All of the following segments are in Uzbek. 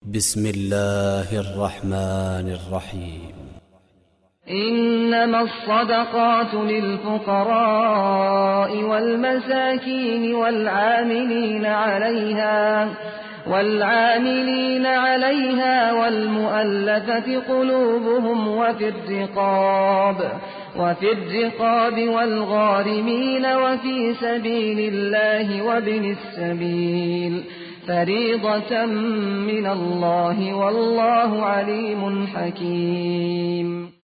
بسم الله الرحمن الرحيم إنما الصدقات للفقراء والمساكين والعاملين عليها والمؤلفة قلوبهم وفي الرقاب والغارمين وفي سبيل الله وابن السبيل فريضة من الله والله عليم حكيم.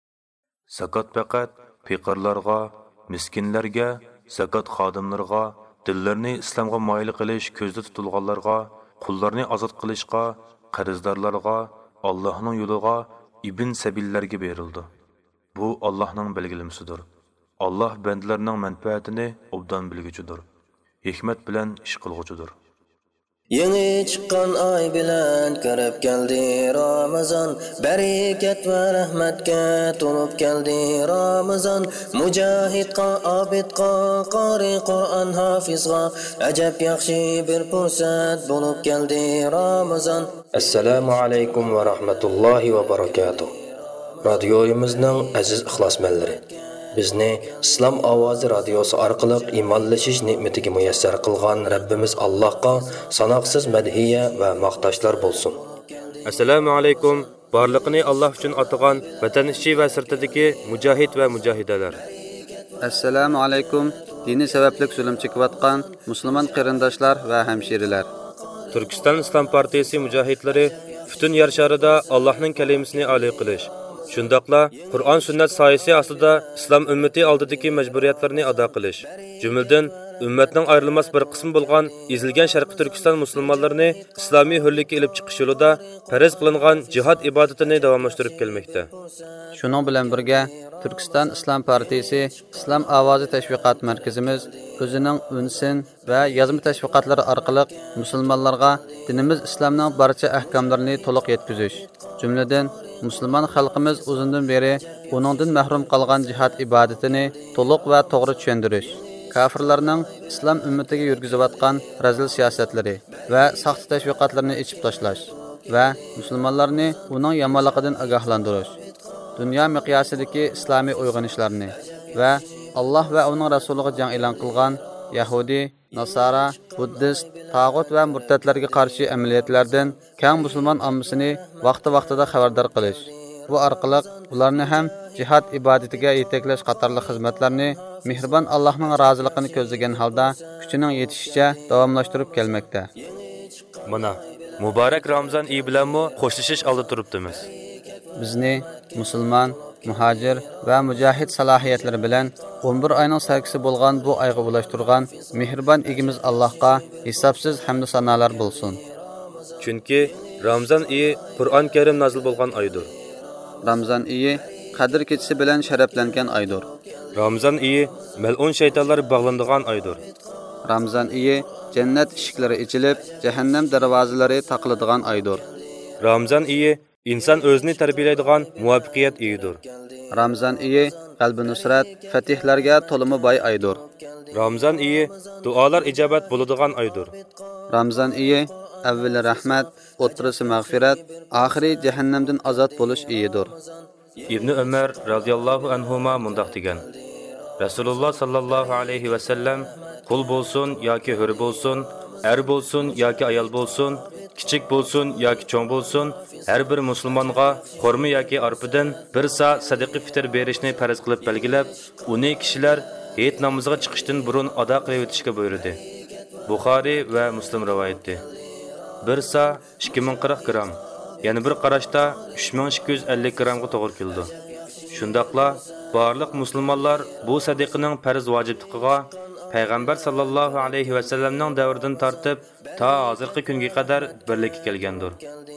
Zakat faqat faqirlarga, miskinlarga, zakat xodimlariga, dillarni islomga moyil qilish ko'zda tutilganlarga, qullarni ozod qilishga, qarzdorlarga, Allohning yo'liga, ibn sabillarga berildi. Bu Allohning belgilamasidir. Alloh bandalarning manfaatini obdan bilguchidir. Hikmat bilan ish qilguchidir. Yangi chiqqan oy bilan kirib keldi Ramazon, barakat va rahmatga to'lib keldi Ramazon. Mujohidqa, obidqa, qori Qur'on hafizga ajab yaxshi bir fursat bo'lib keldi Ramazon. Assalomu alaykum va rahmatullohi va barakatuh. Radioyimizning aziz ixlosmandlari, bizni Islom ovozi radiosi orqali iymonlashish ne'matiga muyassar qilgan Rabbimiz Allohga sanoqsiz madhiya va maqtashlar bo'lsin. Assalomu alaykum. Barliqni Alloh uchun atagan vatan ichi va sirtidagi mujohid va mujohidalar. Assalomu alaykum. Diniy sababli zulm chekayotgan musulmon qarindoshlar va hamshiralar. Turkiston Islom partiyasi mujohidlari butun yer sharida Allohning kalimasini oliy qilish, shundaqla Qur'on sunnat soyasi ostida islom ummati oldidagi majburiyatlarni ado qilish, jumladan ummatning ayrilmas bir qismi bo'lgan ezilgan Sharqiy Turkiston musulmonlarini islomiy hurlikka elib chiqish yo'lida farz qilingan jihad ibodatini davomlashtirib kelmoqda. Shuning bilan birga Turkiston Islom partiyasi Islom ovozi tashviqot markazimiz o'zining unsin va yozma tashviqotlari orqali musulmonlarga dinimiz islomning barcha ahkomlarini to'liq yetkazish, jumladan musulmon xalqimiz uzundan beri uningdan mahrum qolgan jihad ibodatini to'liq va to'g'ri tushuntirish, kafirlarning islom ummatiga yurgizayotgan razil siyosatlari va saxta tashviqotlarni ichib tashlash va musulmonlarni uning yomonligidan ogohlantirish, dunyo miqyosidagi islomiy uyg'onishlarni va Alloh va uning rasuliga jang e'lon qilgan Yahudi, Nasara, Buddist, tag'ut va murtadlarga qarshi amaliyotlardan keng musulmon ommasini vaqti-vaqtida xabardor qilish. Bu orqali ularni ham jihad ibodatiga yetaklash qatorli xizmatlarni mehribon Allohning roziligini ko'zlagan holda kuchining yetishicha davomlashtirib kelmoqda. Mana muborak Ramazon oyi bilanmi qo'shlashish oldi turibdimiz. Bizni musulmon, muhojir va mujohid salohiyatlari bilan 11 oyning sarkisi bo'lgan bu oyga ulashtirgan mehribon egimiz Allohga hisobsiz hamd sanolar bo'lsin. Chunki Ramazon oyi Qur'on Karim nozil bo'lgan oydir. Ramazon oyi Qadr kechasi bilan sharaflangan oydir. Ramazon oyi mal'un shaytonlar bog'lanadigan oydir. Ramazon oyi jannat eshiklari ochilib, jahannam darvozalari taqiladigan oydir. Ramazon oyi inson o'zini tarbiyalaydigan muvaffaqiyat oyidir. Ramazon oyi qalbi nusrat, fatihlarga to'limi boy oydir. Ramazon oyi duolar ijobat bo'ladigan oydir. Ramazon oyi avvali rahmat, o'rtasi mag'firat, oxiri jahannamdan ozod bo'lish oyidir. Ibn Umar radhiyallohu anhuma mundaq degan: Rasululloh sallallohu alayhi va sallam qul bo'lsin yoki hur bo'lsin, er bo'lsin yoki ayol bo'lsin, kichik bo'lsin yoki cho'ng bo'lsin, har bir musulmonga xurma yoki arpadan bir sa sadaqa fitr berishni farz qilib belgilab, uni kishilar hayit namoziga chiqishdan burun ado qilib o'tishga buyurdi. Buxoriy va Muslim rivoyati. Bir sa 2040 gram, ya'ni bir qarashda 3250 gramga to'g'ri keldi. Shundaqla barliq musulmonlar bu sadaqaning farz vojibligiga Payg'ambar sallallohu alayhi va sallamning davridan tortib ta hozirgi kunga qadar birlikka kelgandir.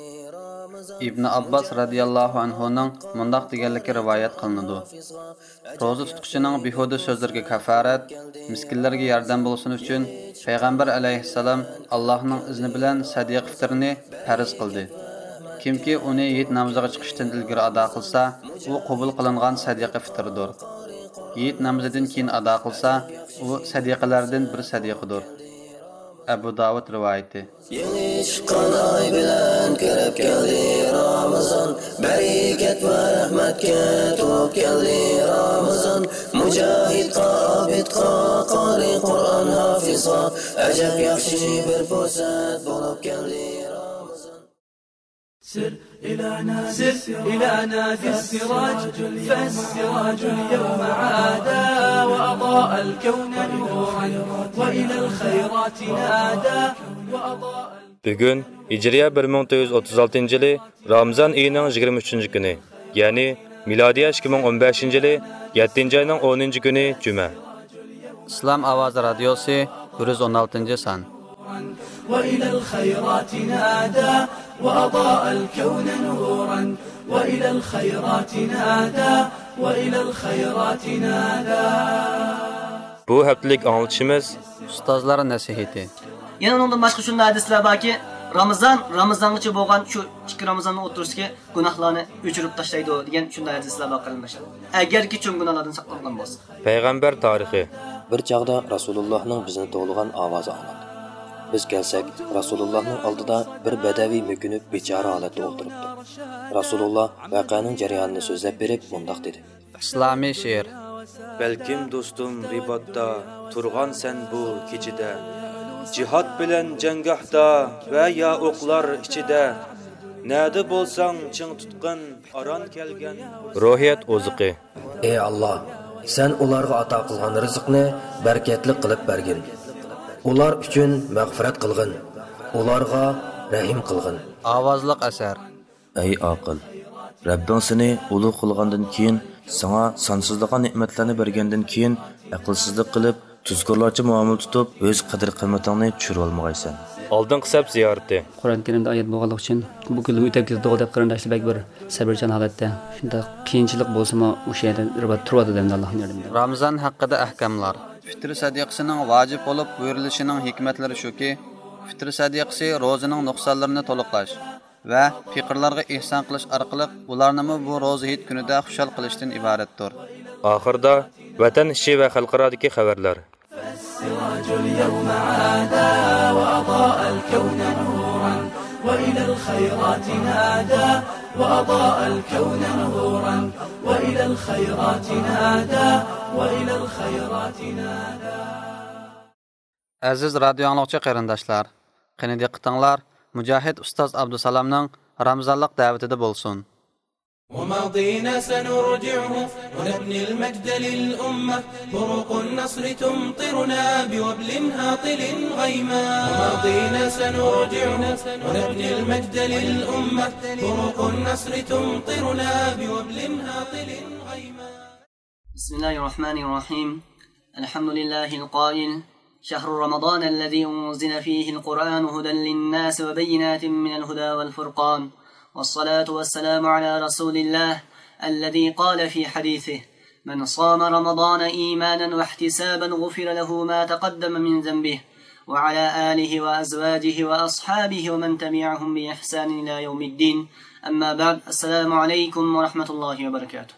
Ibn Abbas radhiyallohu anhuning mundaq deganligi rivoyat qilinadi. Roza tutquchining behuda so'zlariga kafarat, miskinlarga yordam bo'lsin uchun Payg'ambar alayhissalom Allohning izni bilan sadiq fitrini farz qildi. Kimki uni yit namoziga chiqishdan ilgari ado qilsa, u qabul qilingan sadiqa fitrdir. Yit namozidan keyin ado qilsa, u sadiqalardan bir sadiqadir. Abu Davud rivoyati. Yangi chiqqan oy bilan kirib keldi Ramazon, barakat va rahmatga to'lib keldi Ramazon. Mujohidqa, obidqa, qori Qur'on hafizqa, ajab yaxshi bir fursat bo'lib keldi Ramazon. سر إلى نادي السراج فالسراج اليوم عادا وأضاء الكون نورا وإلى الخيرات نادى وأضاء. Bugun Hijriya 1436-yili Ramazon oyining 23-kuni, ya'ni milodiya 2015-yili 7-oyning 10-kuni juma. Islom ovozi radiosi 116-san. وإلى الخيرات نادى وأضاء الكون نورا وإلى الخيرات نادى وإلى الخيرات نادى. Bu haftalik anlatışımız Ustozlar nasihati. Yana ondan başqa shunday hadislar borki, Ramazongacha bo'lgan shu 2 Ramazonning o'tirishga gunohlarni o'chirib tashlaydi degan shunday hadislar bor qilinmoqda. Agarki cho'ng gunohlardan saqlangan bo'lsa. Payg'ambar tarixi. Bir chaqda Rasulullohning bizni to'g'ligan ovozi anglandi. Biz kelsak, Rasulullohning oldida bir badaviy mökünib bechora holatda o'tiribdi. Rasululloh voqeaning jarayonini so'zlab berib bundoq dedi. Islomiy she'r. Balkim do'stim ribotda turgan sen bu kechida, jihad bilan janggohda va ya o'qlar ichida, nada bo'lsang ching tutqin aron kelgan Ruhiyat oziqi. Ey Alloh, sen ularga ato qilgan rizqni barakatli qilib bergin. Ular uchun mag'firat qilgin. Ularga rahim qilgin. Ovozliq asar. Ey aql, Rabbing seni ulug' qilgandan keyin, sana sonsizligan ne'matlarni bergandan keyin aqlsizlik qilib, tuzkurlarcha muomala tutib, o'z qadr-qimmatingni tushirib olmaysan. Oldin qisab ziyorati. Qur'on Karimda oyat bo'lganligi uchun bu kunni o'tib ketdi deb qarindoshlar bir sabrchan holatda shunda qiyinchilik bo'lsa-mu o'sha yerda ribat turadi deb Allohning yordamida. Ramazon haqida ahkamlar. Fitr sadiqasining vojib bo'lib buyurilishining hikmatlari shuki, fitr sadiqasi ro'zining nuqsonlarini to'liqlash va fiqirlarga ihson qilish orqali ularni bu ro'za hit kunida xushal qilishdan iboratdir. Oxirda vatan ishi va xalqarodagi xabarlar. السراج اليوم عادا وأضاء الكون نورا وإلى الخيرات نادى وأضاء الكون نورا وإلى الخيرات نادى وإلى الخيرات نادى. Aziz radio anglag'chi qarindoshlar, qani diqqatinglar Mujohid ustoz Abdusalamning Ramazonlik da'vatida bo'lsin. وماضينا سنرجعه ونبني المجد للأمة بروق النصر تمطرنا بوبل هاطل غيما. وماضينا سنرجعه ونبني المجد للأمة بروق النصر تمطرنا بوبل هاطل غيما. بسم الله الرحمن الرحيم. الحمد لله القائل شهر رمضان الذي أنزل فيه القرآن هدى للناس وبينات من الهدى والفرقان، والصلاة والسلام على رسول الله الذي قال في حديثه من صام رمضان إيمانا واحتسابا غفر له ما تقدم من ذنبه، وعلى آله وأزواجه وأصحابه ومن تبعهم بإحسان إلى يوم الدين. أما بعد، السلام عليكم ورحمة الله وبركاته.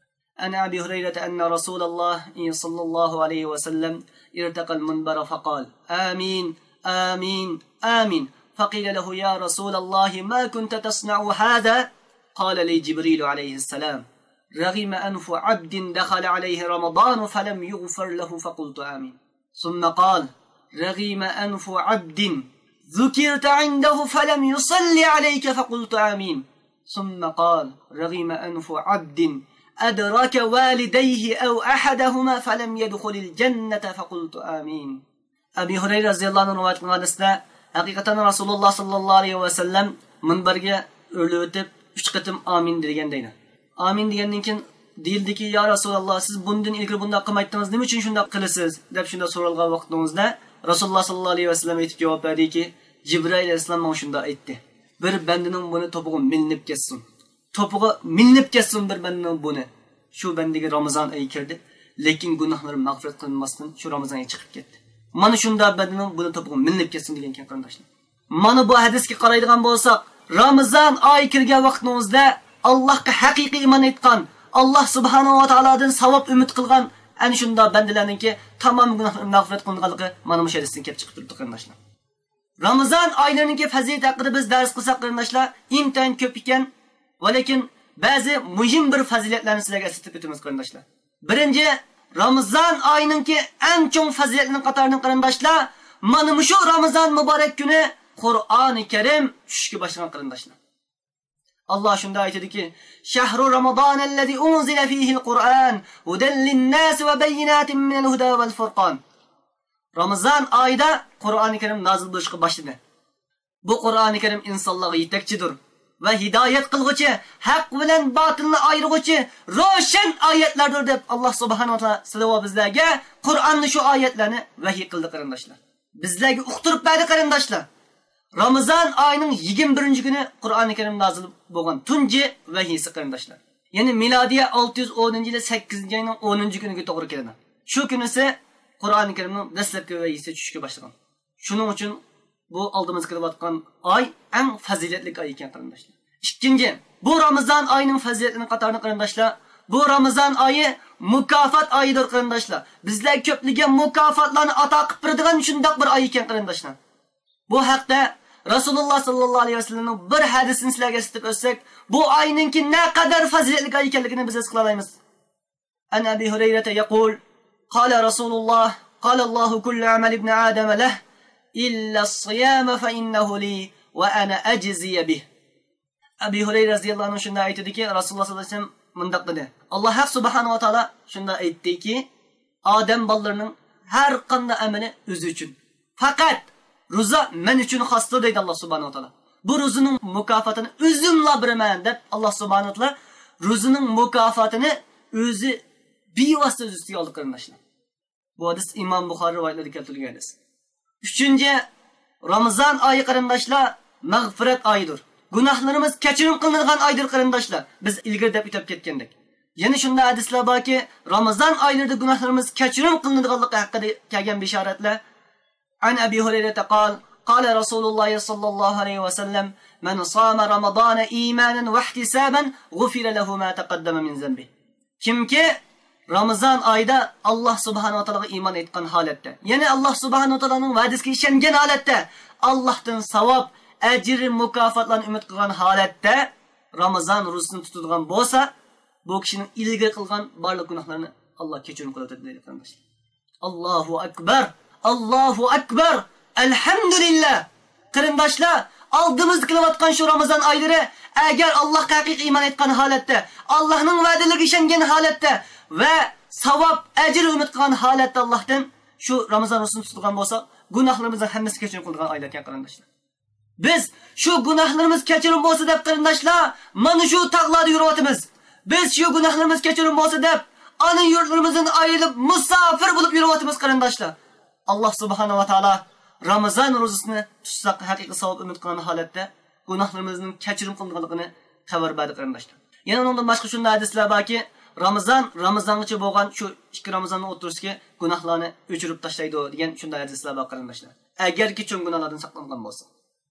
أن أبي هريرة أن رسول الله صلى الله عليه وسلم ارتقى المنبر فقال آمين آمين آمين. فقيل له يا رسول الله ما كنت تصنع هذا؟ قال لي جبريل عليه السلام رغم أنف عبد دخل عليه رمضان فلم يغفر له فقلت آمين. ثم قال رغم أنف عبد ذكرت عنده فلم يصلي عليك فقلت آمين. ثم قال رغم أنف عبد أدرك والديه أو أحدهما فلم يدخل الجنة فقلت آمين. أبي هريرة رضي الله عنه رواية قالسda haqiqatan Rasululloh sallallohu alayhi va sallam minbarga o'rlib o'tib 3 qatim amin degan deydi. Amin degandan keyin deyildiki, ya Rasululloh siz bundan ilgari bunday qilmaydingiz, nima uchun shunday qilasiz deb shunda so'ralgan vaqtimizda Rasululloh sallallohu alayhi va sallam aytib javob berdiki, Jibril alayhisalom menga shunday aytdi. Bir bandining buni to'pig'i milinib ketsin. To'pig'i milinib ketsin bir bandining buni. Shu bandiga Ramazon oyi kirdi, lekin gunohlari mag'firat qilinmasdan shu Ramazon oyi chiqib ketdi. Mana shunda badining buni to'pig'i milinib ketsin degan ekan qarindoshlar. Mana bu hadisga qaraydigan bo'lsak, Ramazon oyi kirgan vaqtimizda Allohga haqiqiy iymon etgan, Alloh subhanahu va taolodan savob umid qilgan ana shunda bandalarningki tamom gunohlarini mag'firat qilinganligi mana bu hadisdan kelib chiqib turibdi qarindoshlar. Ramazan aylarınki fazilet haqida biz dars qilsak qarindoshlar, intayin ko'p ekan, va lekin ba'zi muhim bir faziletlarni sizlarga eslatib o'tamiz qarindoshlar. Birinchi, Ramazan ayınınki en çok faziletinin qatoridan qarindoshlar, mana shu Ramazan mübarek kuni Qur'oni Karim tushishga boshlagan qarindoshlar. Allah shunda aytadiki: "Shahru Ramazanellezi unzila fihi'l Qur'an, hudan lin-nas va bayyinatin minal huda vel furqan." Ramazan ayida Qur'oni Karim nozil bo'lishga boshladi. Bu Qur'oni Karim insonlarga yetakchidir va hidoyat qilguvchi, haq bilan botilni ayirguvchi ro'shan oyatlardir deb Alloh subhanahu va taolo sizlar bizlarga Qur'onni shu oyatlarni vahiy qildi qarindoshlar. Bizlarga uqtirib berdi qarindoshlar. Ramazan ayının 21. günü Qur'oni Karim nozil bo'lgan tunji vahiysi qarindoshlar. Ya'ni milodiya 610-yil 8-oyning 10-kuniga to'g'ri keladi. Shu kuni esa Qur'oni Karimning dastlabki vahiysi tushishga boshlagan. Shuning uchun bu oldimizga kelayotgan oy eng faziletli oy ekan qarindoshlar. Ikkinchi, bu Ramazan oyining faziletini qatorida qarindoshlar, bu Ramazan oyi mukofot oyidir qarindoshlar. Bizlar ko'pligan mukofotlarni ato qilib beradigan shunday bir oy ekan qarindoshlar. Bu haqda Rasululloh sallallohu alayhi vasallamning bir hadisini sizlarga eslatib o'tsak, bu oyninki ne kadar faziletli oy ekanligini biz his qila olamiz. An Abi Hurayra yaqul: "Qala Rasululloh, qala Allohu kullu amal ibn Adam lahu illa as-siyam fa innahu li wa ana ajzi bih." Abi Hurayra radhiyallohu anhu shunda aytdiki, Rasululloh sallallohu alayhi vasallam mundaq dedi: Alloh subhanahu va taolo shunda aytdiki, odam bolalarining har qanday amali o'zi uchun. Faqat roza men uchun xosdir deydi Alloh subhanahu va taolo. Bu rozaning mukofotini o'zimla beraman deb Alloh subhanahu va taolo rozaning mukofotini o'zi bevosita o'z ustiga oldi qarindoshlar. Bu hadis Imom Buxoriy rivoyatlarida keltirilgan hadis. 3-chi, Ramazan oyi qarindoshlar mag'firat oyidir. Gunohlarimiz kechirim qilinadigan oydir qarindoshlar. Biz ilgari deb o'tib ketgandik. Yana shunday hadislar borki, Ramazan oylarida gunohlarimiz kechirim qilinadiganligi haqida kelgan bishoratlar. An Abi Hurayra qol: "Qala Rasululloh sallallohu alayhi va sallam: "Man sama Ramazana imanan va ihtisaban, g'ufira lahu ma taqaddama min zambi." Kimki Ramazan oyida Alloh subhanahu va taologa iymon etgan holatda, ya'ni Alloh subhanahu va taoloning va'dasiga ishongan holatda, Allohdan savob, ajr, mukofotlarni umid qilgan holatda Ramazan ro'zasini tutadigan bo'lsa, bu kishining ilgari qilgan barliq gunohlarini Alloh kechirim qiladi deydi qarindoshlar. Allohu akbar! Allohu akbar! Alhamdulillah! Qarindoshlar, oldimizga kelayotgan shu Ramazan oylari agar Allohga haqiqiy iymon etgan holatda, Allohning va'dalariga ishongan holatda va savob, ajr umid qilgan holatda Allohdan shu Ramazon ro'zasini tutgan bo'lsa, gunohlarimizni hammasi kechirim qilgan oylar ekan qarindoshlar. Biz shu gunohlarimiz kechirim bo'lsa deb qarindoshlar, mana shu tog'larda yuryapmiz. Biz shu gunohlarimiz kechirim bo'lsa deb ana yurtlarimizdan ayrilib musofir bo'lib yuryapmiz qarindoshlar. Alloh subhanahu va taolo Ramazon ro'zasini tutsak haqiqiy savob umid qilgan holatda gunohlarimizning kechirim qilinganligini xabar berdi qarindoshlar. Yana undan boshqa shunday hadislar borki, Ramazongacha bo'lgan shu 2 Ramazonning o'tirishga gunohlarni o'chirib tashlaydi degan shunday hadislar bor qarindoshlar. Agarki cho'ng gunohlardan saqlangan bo'lsa.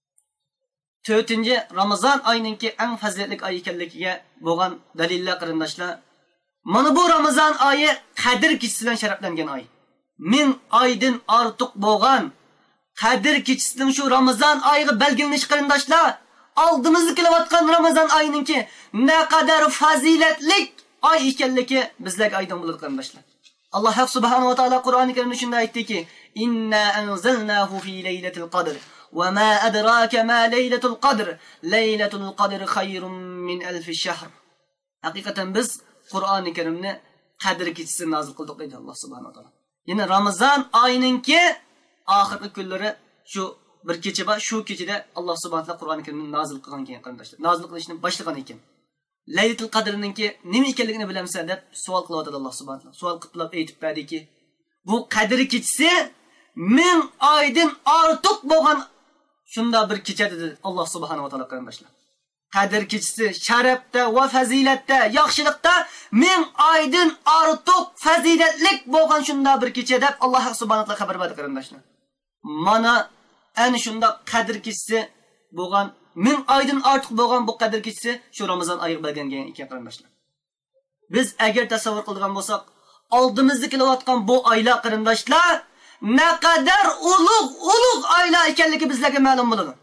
4-chi, Ramazon oyininki eng faziletli oy ekanligiga bo'lgan dalillar qarindoshlar. Mana bu Ramazon oyi Qadr kechasi bilan sharaflangan oy. 1000 oydan ortiq bo'lgan Qadr kechasining shu Ramazon oyiga belgilanish qarindoshlar, oldimizga kelayotgan Ramazon oyininki ne qadar faziletli oy ekanligi bizlarga aydin bo'ladi qarindoshlar. Alloh subhanahu va taolo Qur'oni Karimda shunday aytdiki: "Inna anzalnahu fi laylatil qadr va ma adraka ma laylatul qadr. Laylatul qadr khayrun min alf shahr." Haqiqatan biz Qur'oni Karimni Qadr kechasi nozil qildik deydi Alloh subhanahu va taolo. Yine Ramazon oyininki oxirgi kunlari shu bir kecha va shu kechada Alloh subhanahu va taolo Qur'oni Karimni nozil qilgan ekan qarindoshlar. Nozil qilishni boshlagan ekan. Laylatul Qadrninki nima ekanligini bilamsan deb savol qilyapti Alloh subhanahu va taolo. Savol qilib aytib berdiki, bu Qadr kechasi 1000 oydan ortiq bo'lgan shunda bir kecha dedi Alloh subhanahu va taolo qarindoshlar. Qadr kechasi sharafda va fazilatda, yaxshilikda 1000 oydan ortiq fazilatlik bo'lgan shunda bir kecha deb Alloh subhanahu va taolo xabar berdi qarindoshlar. Mana ana shunda Qadr kechasi bo'lgan 1000 oydan ortiq bo'lgan bu Qadr kechasi shu Ramazon oyiga belgilangan ekan qarindoshlar. Biz agar tasavvur qilgan bo'lsak, oldimizga kelayotgan bu oylar qarindoshlar ne kadar ulug' oyla ekanligi bizlarga ma'lum bo'ladi.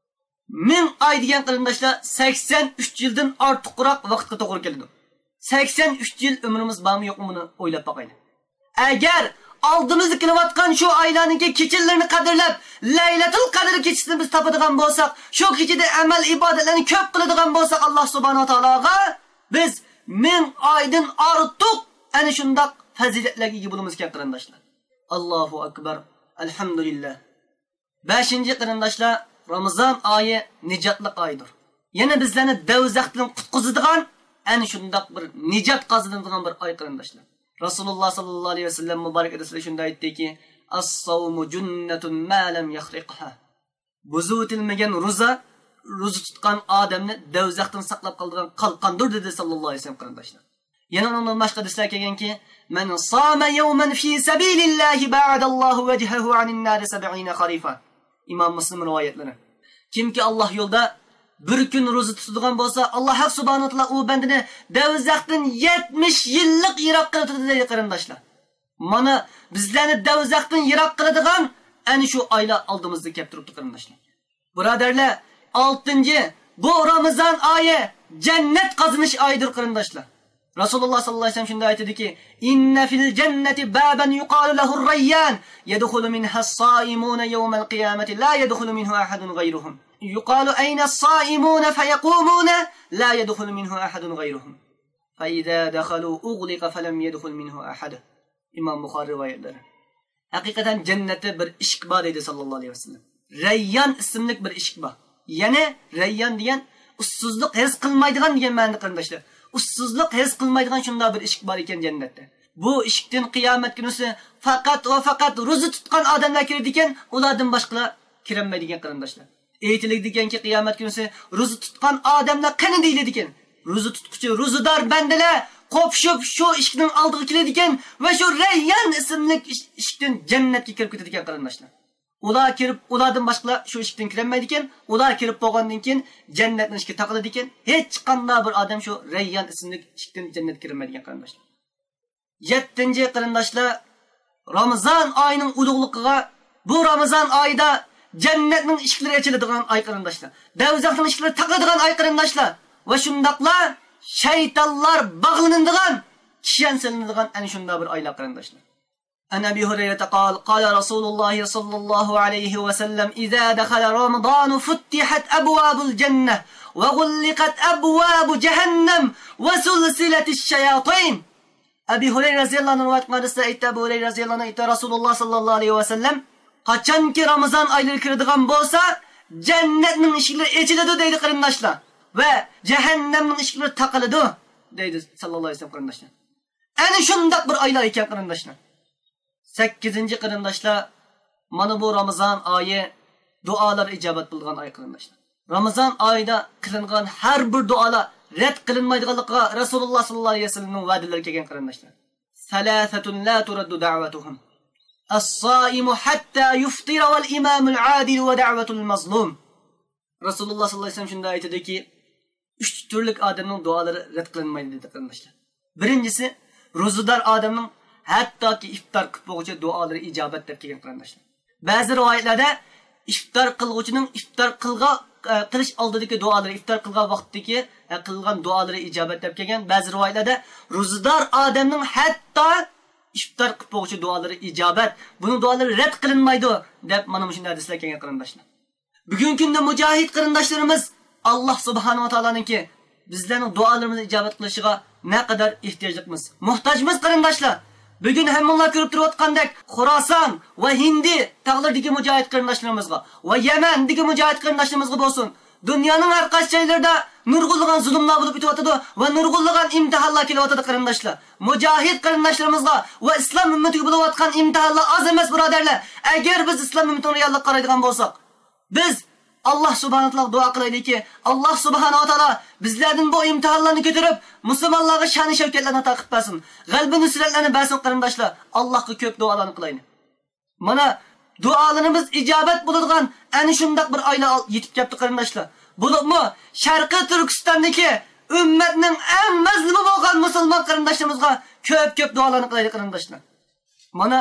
1000 oy degan qarindoshlar 83 yildan ortiqroq vaqtga to'g'ri keladi. 83 yil umrimiz bormi yo'qmi buni o'ylab boqaylik. Agar oldimizda kelayotgan shu oylarning kechillarini qadrlab, Laylatul Qadr kechasini biz topadigan bo'lsak, shu kechada amal ibodatlarni ko'p qiladigan bo'lsak, Alloh subhanahu va taologa biz 1000 oydan ortiq ana shundoq fazilatlarga ega bo'lamiz ekan qarindoshlar. Allohu akbar. Alhamdulillah. 5-qarindoshlar, Ramazon oyi nijotlik oyidir. Yana bizlarni davzaxtdan qutqizadigan ana shundoq bir nijot qozonadigan bir oy qarindoshlar. Rasululloh sallallohu alayhi vasallam muborak hadisida shunday aytdiki, as-savmu junnatun ma lam yakhriqha. Buzu etilmagan roza tutgan odamni davzaxtdan saqlab qoladigan qalqondir dedi sallallohu alayhi vasallam qarindoshlar. Yana onun başqa hadislar kelganki, "Men sama yawman fi sabilillahi ba'adallohu wajhahu anin nar 70 kharifa." İmam Müslim rivoyatlari. Kimki Alloh yo'lda bir kun roza tutadigan bo'lsa, Alloh subhanahu va taolo u bandini davzaxtdan 70 yillik yiroq qiladi dedi qarindoshlar. Mana bizlarni davzaxtdan yiroq qiladigan ana shu oylar oldimizda kelib turibdi qarindoshlar. Birodarlar, 6-chi bu Ramazon oyi jannat qozonish oyidir qarindoshlar. Rasululloh sallallohu alayhi vasallam shunday aytadiki, "Inna fil jannati baban yuqalu lahu ar-rayyan, yadkhulu minha as-saimuna yawm al-qiyamati la yadkhulu minhu ahadun ghayruhum. Yuqalu ayna as-saimuna fayaqumuna la yadkhulu minhu ahadun ghayruhum. Fa idza dakhalu ughliqa falam yadkhul minhu ahad." İmam Buxoriy rivoyatlari. Haqiqatan jannatda bir ishq bor dedi sallallohu alayhi vasallam. Rayyan ismli bir ishq bor. Ya'ni Rayyan degan ussuzlik his qilmaydigan degan ma'noda qarindoshlar. Ussuzlik his qilmaydigan shunday bir ishq bor ekan jannatda. Bu ishqdan qiyomat kunisi faqat va faqat roza tutgan odamlar kiradi ekan, ulardan boshqalar kirolmaydi ekan qarindoshlar. Aytiladi ekanki qiyomat kunisi roza tutgan odamlar qani deyiladi ekan. Roza tutquchi, rozador bandalar qopshib shu ishqning oldiga keladi ekan va shu Rayyan ismli ishqdan jannatga kirib ketadi ekan qarindoshlar. Ular kirib, ulardan boshqalar shu ishqdan kirolmaydi ekan, ular kirib bo'lgandan keyin jannatning ishga taqiladi ekan, hech qanday bir odam shu Rayyan ismli ishqdan jannatga kirolmaydi ekan qarindoshlar. 7-chi qarindoshlar, Ramazon oyining ulug'ligiga bu Ramazon oyida jannatning ishlari ochiladigan oy qarindoshlar. Davzaxning ishlari taqiladigan oy qarindoshlar. Va shundaqla shaytonlar bog'lanadigan, kishansilinadigan ana shunday bir oylar qarindoshlar. An Abi Hurayra qala Rasululloh sallallohu alayhi va sallam, "Iza dakhala Ramazon futtihat abwabul jannah wa ghulliqat abwabu jahannam wa sulsilatish shayatin." Abi Hurayra radhiyallohu anhu rivoyat qilsa, Abu Hurayra radhiyallohu anhu Rasululloh sallallohu alayhi va sallam, "Qachonki Ramazon oylari kiradigan bo'lsa, jannatning eshiklari ochiladi" deydi qarindoshlar. Va jahannamning eshiklari taqiladi deydi sallallohu alayhi vasallam qarindoshlar. Ana shunday bir oylar ekan qarindoshlar. 8-chi qarindoshlar, mana bu Ramazon oyi duolar ijobat bo'lgan oy qarindoshlar. Ramazon oyida qilingan har bir duolar rad qilinmaydiganligiga Rasululloh sallallohu alayhi vasallamning va'dalari kelgan qarindoshlar. Salasatun la turaddu da'watuhum. As-saimu hatta yuftira wal imamul adil wa da'watul mazlum. Rasululloh sallallohu alayhi vasallam shunday aytadiki, 3 turli odamning duolari rad qilinmaydi dedi qarindoshlar. Birinchisi, ro'zador odamning hattoki iftor qiluvchi duolari ijobat deb kelgan qarindoshlar. Ba'zi rivoyatlarda iftor qiluvchining iftor qilish oldidagi duolari, iftor qilgan vaqtdagi qilgan duolari ijobat deb kelgan. Ba'zi rivoyatlarda ro'zador odamning hatto iftor qiluvchi duolari ijobat, buning duolari rad qilinmaydi deb mana shunday hadislar kelgan qarindoshlar. Bugungi kunda mujohid qarindoshlarimiz Alloh subhanahu va taoloninki bizlarning duolarimizni ijobat qilishiga ne kadar ehtiyojlimiz, muhtojmiz qarindoshlar. Bugün hammalar ko'rib turayotgandek Xorason va Hindi tog'laridagi mujohid qarindoshlarımızga va Yamandagi mujohid qarindoshlarımızga bo'lsin, dunyoning har qaysi joylarida nurg'unlagan zulmlar bo'lib o'tadi va nurg'unlagan imtihonlar kelyapti qarindoshlar. Mujohid qarindoshlarımızga va islom ummatiga bo'layotgan imtihonlar oz emas birodarlar. Agar biz islom ummatiga reallik qaraydigan bo'lsak, biz Allah subhanahu wa ta'ala dua qilaylikki, Allah subhanahu wa ta'ala bizlardan bu imtihonlarni ko'tarib, musulmonlarga sha'ni shavkatlarni taqib bersin. G'albi nusratlarni bersin qarindoshlar. Allohga ko'p duolarni qilaylik. Mana duolarimiz ijobat bo'ladigan ana shunday bir oylar yetib kelibdi qarindoshlar. Bo'libmi Sharqiy Turkistondagi ummatning eng mazlumi bo'lgan musulmon qarindoshlarimizga ko'p duolarni qilaylik qarindoshlar. Mana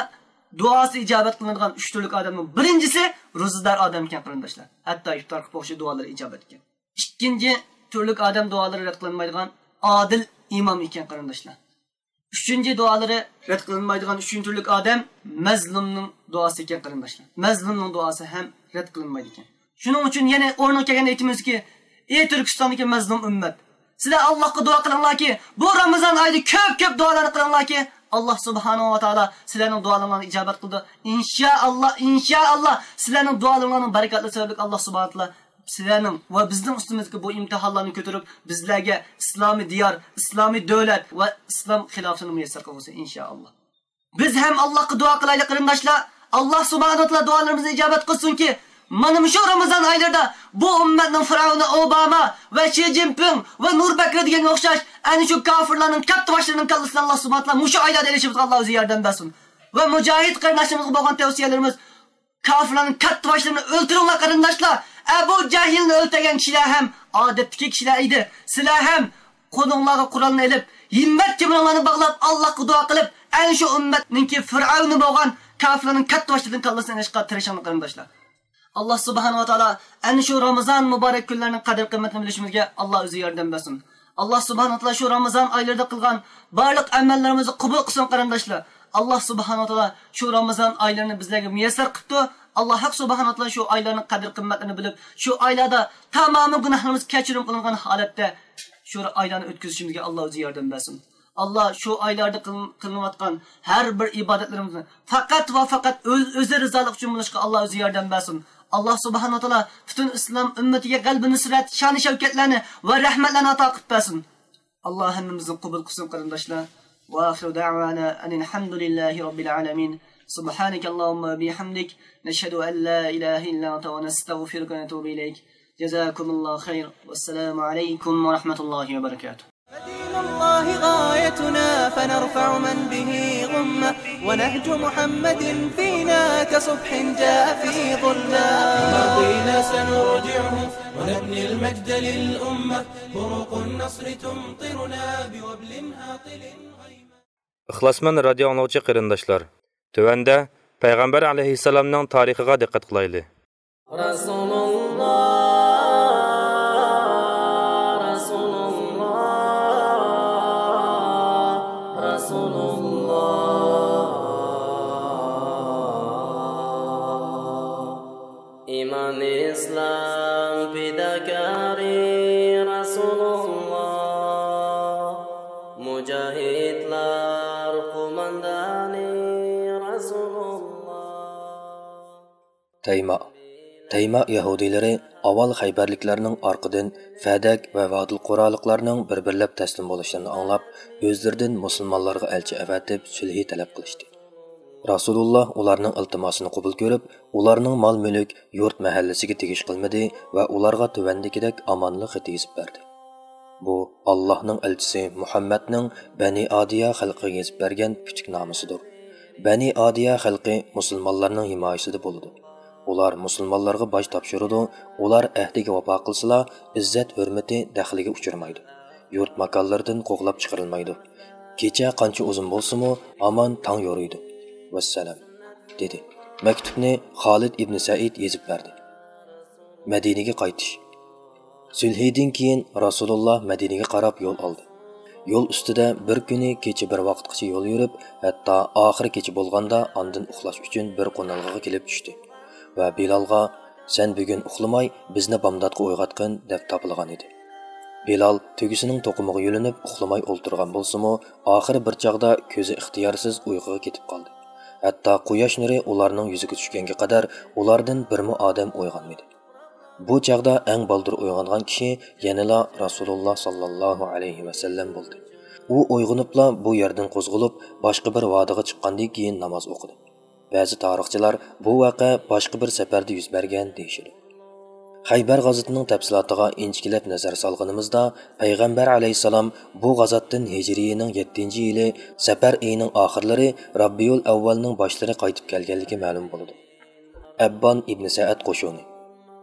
duosi ijobat qilinadigan 3 turlik odamning birinchisi ro'zador odam ekan qarindoshlar. Hatto iftor qilib o'sha duolari ijobat ekan. Ikkinchi turlik odam duolari rad qilinmaydigan adil imom ekan qarindoshlar. Üçüncü duaları rad qilinmaydigan 3 turlik odam mazlumning duosi ekan qarindoshlar. Mazlumning duosi ham rad qilinmaydi ekan. Shuning uchun yana o'rniga kelgan aytimizki, ey Turkistondagi mazlum ummat, sizlar Allohga duo qilinglarki, bu Ramazon oyida ko'p duolar qilinglarki, Allah subhanahu va taolo sizlarning duolaringizni ijobat qildi. Inshaalloh sizlarning duolaringizni barakatli sababli Allah subhanahu va taolo sizlarning va bizning ustimizga bu imtihonlarni ko'tarib, bizlarga islomiy diyor, islomiy davlat va islom xilofini muyassar qilsin inshaalloh. Biz ham Allohga duo qilaylik qarindoshlar. Allah subhanahu va taolo duolarimizni ijobat qilsinki, mana shu Ramazon oylarida bu ummatning Firavuni Obama va Xi Jinping va Nur Bakr deganga o'xshash ana shu kofirlarning katta boshlarining kallasini Allah subhanahu va taolo mushu oylarda erishibdi. Alloh o'zi yordam bersin. Va mujohid qarindoshimizga bo'lgan tavsiyalarimiz kofirlarning katta boshlarini o'ltiringlar qarindoshlar. Abu Jahilni o'ltirgan kishilar ham odatdagi kishilar edi. Sizlar ham qo'lingizga Qur'onni olib, himmat kimlarni bog'lab Allohga duo qilib, ana shu ummatningki Firavuni bo'lgan kofirlarning katta boshlarining kallasini erishishga tirishinglar qarindoshlar. Allah subhanahu wa taala ana shu Ramazon muborak kunlarining qadr qimmatini bilishimizga Alloh o'zi yordam bersin. Allah subhanahu wa taala shu Ramazon oylarida qilgan barliq amallarimizni qabul qilsin qarindoshlar. Allah subhanahu wa taala shu Ramazon oylarini bizlarga muyassar qildi. Allah haq subhanahu wa taala shu oylarning qadr qimmatini bilib, shu oylarda tamomiy gunohlarimiz kechirim qilingan holatda shu oylarni o'tkazishimizga Alloh o'zi yordam bersin. Allah şu aylarda kılınayotgan her bir ibadetlerimizni fakat ve fakat o'zi rizolik uchun bo'lishga Alloh o'zi yordam bersin. Allah subhanahu wa taala bütün İslam ümmetiga qalbi nusrat, shani shavkatlarni va rahmatlarni ato qilib bersin. Alloh hammamizni qabul qilsin qarindoshlar. Va axiru da'wana alhamdulillahi robbil alamin. Subhanakallahumma bihamdik nashhadu an la ilaha illa anta wa nastaghfiruka wa natubu ilayk. Jazakumullahu khayr. Wassalamu alaykum wa rahmatullahi wa barakatuh. فدين الله غايتنا فنرفع من به غمة ونهج محمد فينا كصبح جاء في ظلة ماضينا سنرجعه ونبني المجد للأمة بروق النصر تمطرنا بوبل هاطل غيمة. İxlasman radio anlovchi qarindoshlar, tövəndə Peyğəmbər alayhissalamның tarixiga diqqət qilayli. Rasulullah İman İslam fidakari Rasulullah Mücahitler kumandani Rasulullah. Tayma Yahudileri avval Xaybarliklarning orqadan Fadak va Vadil Quroliqlarning bir-birlab taslim bo'lishini anglab, o'zlaridan musulmonlarga elchi avatib sulh talab qilishdi. Rasulullah ularning iltimosini qabul ko'rib, ularning mol-mulk, yurt mahallasiga tegish qilmadi va ularga tuvandikidek omonlik xati yozib berdi. Bu Allohning elchisi Muhammadning Bani Adiya xalqiga yozib bergan küçük nomisidir. Bani Adiya xalqi musulmonlarning himoyasida bo'ladi. Ular musulmonlarga bosh topshiradi, ular ahdiga vafo qilsalar, izzat hurmati daxliga uchirmaydi. Yurt makonlaridan qo'g'lab chiqarilmaydi. Kecha qancha uzun bo'lsa-mu, omon tong yoriydi. Vassalam dedi. Maktubni Xolid ibn Said yezib berdi. Madinaga qaytish. Sulhdan keyin Rasululloh Madinaga qarab yo'l oldi. Yo'l ustida bir kuni kecha bir vaqtgacha yo'l yurib, hatto oxir kecha bo'lganda ondan uxlash uchun bir qo'nalg'iga kelib tushdi. Va Bilalga "Sen bugun uxlamay bizni bomdodga uyg'otqin" deb topilgan edi. Bilal tugisining to'qimiga yo'linib uxlamay o'ltirgan bo'lsa-mu, oxir bir chaqda ko'zi ixtiyorsiz uyquga ketib qoldi. Hatto quyosh nuri ularning yuziga tushganga qadar ulardan birmi odam uyg'onmadi. Bu chaqda eng baldir uyg'ongan kishi yanala Rasululloh sallallohu alayhi va sallam bo'ldi. U uyg'onibla bu yerdan qo'zg'alib, boshqa bir vodiga chiqqandan keyin namoz o'qidi. Ba'zi tarixchilar bu voqea boshqa bir safarda yuz bergan deyishadi. Xaybar g'azatining tafsilotiga inchikilab nazar solganimizda, Payg'ambar alayhisalom bu g'azatdan Hijriyaning 7-yili safar oyining oxirlari Rabbiyul Avvalning boshlari qaytib kelganligi ma'lum bo'ldi. Abbon ibn Sa'ad qo'shuni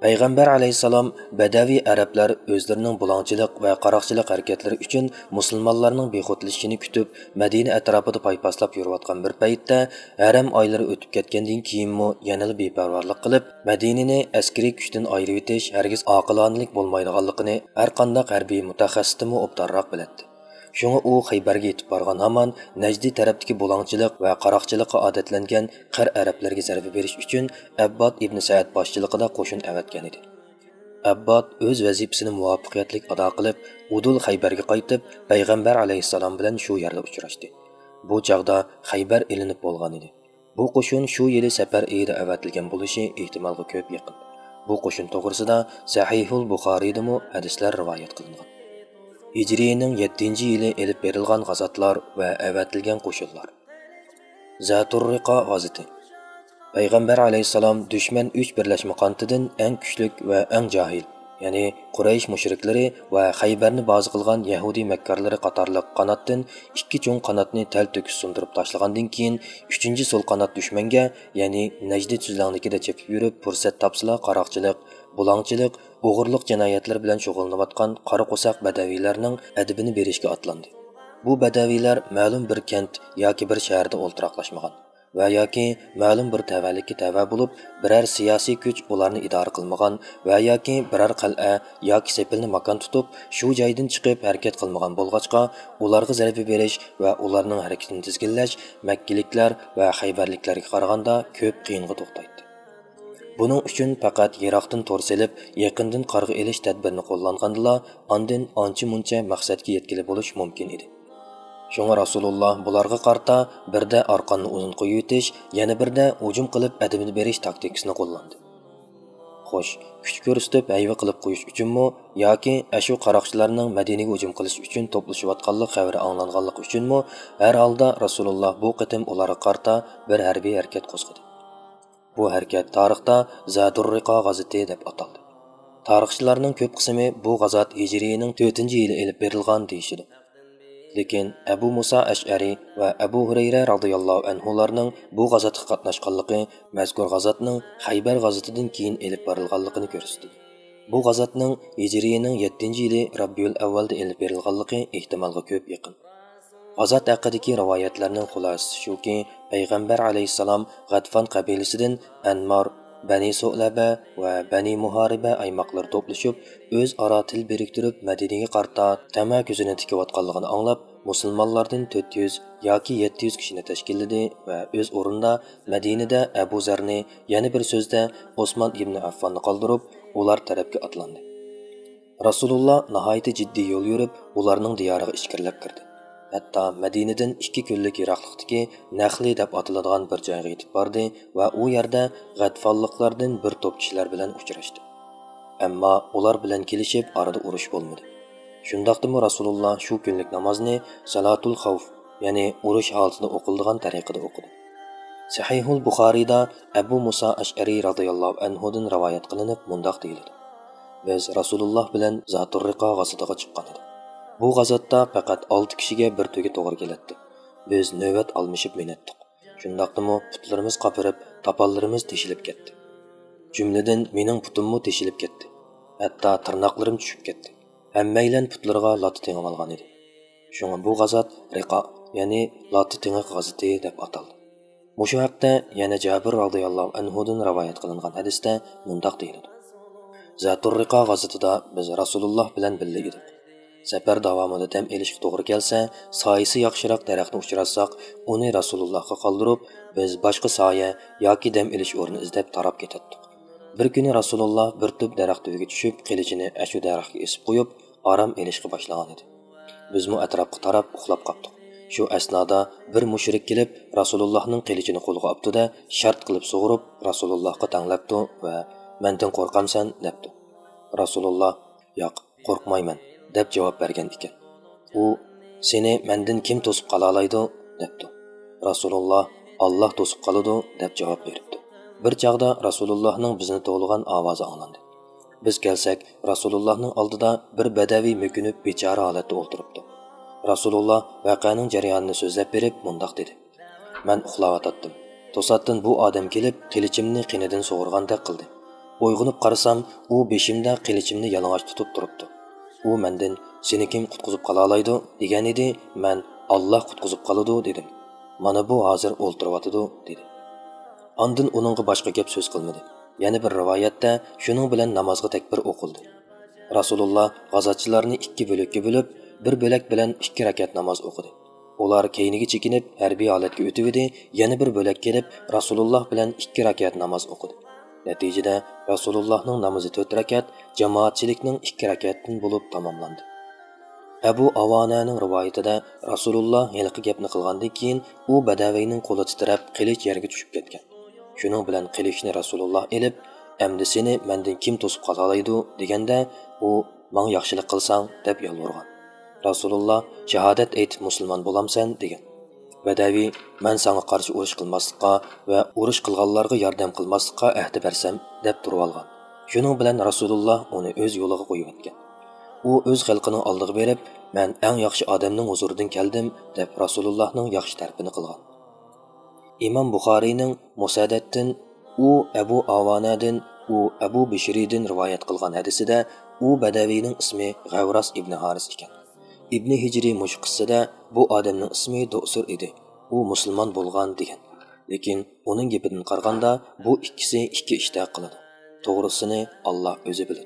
Payg'ambar alayhissalom badaviy arablar o'zlarining bulongchilik va qaroqchilik harakatlari uchun musulmonlarning bexotlashishini kutib, Madina atrofida paypaslab yurayotgan bir paytda haram oylari o'tib ketgandan keyinmi yanada beparvarlik qilib, Madinani askariy kuchdan ayirib etish hargiz oqilonalik bo'lmaydiganligini har qanday harbiy mutaxassismi obdarroq biladi. Şuna u Xaybarga yetib borgan hamon Najdi tarafdagi bulongchilik va qaroqchilikqa odatlangan qir arablarga zarba berish uchun Abbod ibn Sa'd boshchiligida qo'shin avatgan edi. Abbod o'z vazifasini muvaffaqiyatli ado qilib, Udul Xaybarga qaytib, payg'ambar alayhissalom bilan shu yerda uchrashdi. Bu chaqda Xaybar elinib bo'lgan edi. Bu qo'shin shu yili safar eyida avatilgan bo'lishi ehtimolga ko'p yaqin. Bu qo'shin to'g'risida Sahihul Buxoriydami hadislar rivoyat qilingan. Hijriyening 7-yili elib berilgan g'azotlar va avatilgan qo'shinlar. Zaturriqa g'azoti. Payg'ambar alayhissalom dushman 3 birlashma qantidan eng kuchlik va eng jahil, ya'ni Quraysh mushriklari va Xaybarni boz qilgan Yahudi makkarlari qatorliq qanotdan 2 cho'ng qanotni tal-to'kis sundirib tashlagandan keyin 3-chi so'l qanot dushmanga, ya'ni Najdi tuzlangligida chepib yurib, fursat topsalar qaroqchilik, bulongchilik, o'g'irlik jinoyatlari bilan shug'ullanayotgan qora qo'saq badaviylarning adibini berishga otlandi. Bu badaviylar ma'lum bir kent yoki bir shaharda o'ltiraqlashmagan va yoki ma'lum bir tavallikka tava bo'lib, biror siyosiy kuch ularni idora qilmagan va yoki biror qal'a yoki sepilni makon tutib, shu joydan chiqib harakat qilmagan bo'lg'achqa, ularga zarba berish va ularning harakatini tizginlash Makkiliklar va Xaybarliklarga qaraganda ko'p qiyinga to'xtaydi. Buning uchun faqat yiroqdan to'r selib, yaqindan qarg'a elish tadbirini qo'llangandila, ondan ancha-muncha maqsadga yetkili bo'lish mumkin edi. Shunga Rasululloh bularga qarta birda orqonni uzun qo'yib o'tish, yana birda hujum qilib adabini berish taktikasini qo'llandi. Xo'sh, kuch ko'rsatib hayva qilib qo'yish uchunmi yoki ashu qaroqchilarning Madinaga hujum qilish uchun to'plashayotganlik xabari anglanganligi uchunmi, har holda Rasululloh bu qitim ularga qarta bir harbiy harakat qo'zg'adi. Bu harakat tarixda Zadurriqa g'azoti deb ataldi. Tarixchilarning ko'p qismi bu g'azot Hijriyening 4-yili elib berilgan deyishadi. Lekin Abu Musa Ash'ari va Abu Hurayra radhiyallohu anhularning bu g'azotga qatnashganligi mazkur g'azotning Xaybar g'azotidan keyin elib berilganligini ko'rsatdi. Bu g'azotning Hijriyening 7-yili Rabiul Avvalda elib berilganligi ehtimolga ko'p yaqin. G'azot haqidagi rivoyatlarning xulosasi shuki, payg'ambar alayhissalom G'atfon qabilasidan Anmar, Bani Su'laba va Bani Muhariba aymoqlar to'plashib, o'zaro til biriktirib Madinaga qarta tama ko'zini tikayotganligini anglab, musulmonlardan 400 yoki 700 kishini tashkilladi va o'z o'rinda Madinada Abu Zarni, yana bir so'zda Osmon ibn Affonni qoldirib, ular tarafga otlandi. Rasululloh nihoyat jiddiy yo'l yurib, ularning diyoriga ichkirilib kirdi. Hatta Madinadan 2 kunlik yiroqlikdagi Naxli deb ataladigan bir joyga yetib bordi va u yerda G'atfonliklardan bir to'p kishilar bilan uchrashdi. Ammo ular bilan kelishib orada urush bo'lmadi. Shundaqdimi Rasululloh shu kunlik namozni Salatul Xavf, ya'ni urush holatida o'qiladigan tariqada o'qidi. Sahihul Buxoriyda Abu Musa Ash'ari radhiyallohu anhu dan rivoyat qilinib mundaq deyiladi. Biz Rasululloh bilan Zaturriqa g'azotiga chiqqan edik. Bu g'azotda faqat 6 kishiga bir to'ga to'g'ri keladi. Biz navbat almashib minatdik. Shundaqdimi putlarimiz qapirib, topallarimiz teshilib ketdi. Jumladan mening putimmi teshilib ketdi. Hatto tirnoqlarim tushib ketdi. Hammaylan putlarga lat tengib olgan edi. Shunga bu g'azot Riqa, ya'ni lat tengiq g'azoti deb ataldi. Mushu haqda yana Jabir radhiyallohu anhu dan rivoyat qilingan hadisda mundaq deyiladi. Zaturriqa g'azotida biz Rasululloh bilan birga edik. Safar davomida dam elishga to'g'ri kelsa, soyasi yaxshiroq daraxtni uchratsak, uni Rasulullohga qoldirib, biz boshqa soya yoki dam elish o'rni izlab tarab ketdik. Bir kuni Rasululloh bir tup daraxt tubiga tushib, qilichini ashu daraxtga esib qo'yib, orom elishga boshlagan edi. Bizmi atrofga tarab uxlab qoldik. Shu asnoda bir mushrik kelib, Rasulullohning qilichini qo'lga oldi-da, shart qilib sug'urib, Rasulullohga tanglabdi va "Mendan qo'rqamsan?" debdi. Rasululloh "Yo'q, qo'rqmayman" deb javob bergan ekan. U "Seni mendan kim to'sib qola oladi?" debdi. Rasululloh "Alloh to'sib qoladi" deb javob beribdi. Bir chaqda Rasulullohning bizni to'g'ligan ovozi anglandi. Biz kelsak, Rasulullohning oldida bir badaviy mökünib bechora holatda o'ltiribdi. Rasululloh voqeaning jarayonini so'zlab berib mundaq dedi: "Men uxlayotdim. To'satdan bu odam kelib, qilichimni qinidan sug'urgandek qildi. Uyg'unib qarasam, u beshimda qilichimni yalang'och tutib turibdi. U mendan "Seni kim qutqizib qola olaydi?" degan edi. Men "Alloh qutqizib qoladi" dedim. "Mana bu hozir o'ltiryotidi" dedi. Ondan uningga boshqa gap so'z qilmadi. Yana bir rivoyatda shuning bilan namozga takbir o'qildi. Rasululloh g'azotchilarni ikki bo'lakka bo'lib, bir bo'lak bilan 2 rakat namoz o'qidi. Ular keyiniga chekinib harbiy holatga o'tib edi, yana bir bo'lak kelib Rasululloh bilan 2 rakat namoz o'qidi. Natijada Rasulullohning namozi 4 rakat, jamoatchilikning 2 rakatdan bo'lib tamomlandi. Abu Avananing rivoyatida Rasululloh yilqi gapni qilgandan keyin u badaviyning qo'li titrab qilich yerga tushib ketgan. Shuning bilan qilichni Rasululloh elib, "Endi seni mendan kim to'sib qola oladi?" deganda u "Menga yaxshilik qilsang" deb yolvorgan. Rasululloh "Shahodat aytib musulmon bo'lamsan" degan. Badaviy "Men senga qarshi urush qilmaslikqa va urush qilganlarga yordam qilmaslikqa ahd bersam" deb turib olgan. Shuning bilan Rasululloh uni o'z yo'liga qo'yib o'tgan. U o'z xalqining oldiga berib, "Men eng yaxshi odamning huzuridan keldim" deb Rasulullohning yaxshi tarafini qilgan. İmam Buxoriyning Musaddaddan u Abu Avanadan u Abu Bishriydan rivoyat qilgan hadisida u badaviyning ismi G'avras ibn Haris ekan. Ibn Hijri mushqisida bu odamning ismi Dusur edi. U musulmon bo'lgan degan. Lekin uning gapidan qaraganda bu ikkisi ikki ishda qiladi. To'g'risini Alloh o'zi biladi.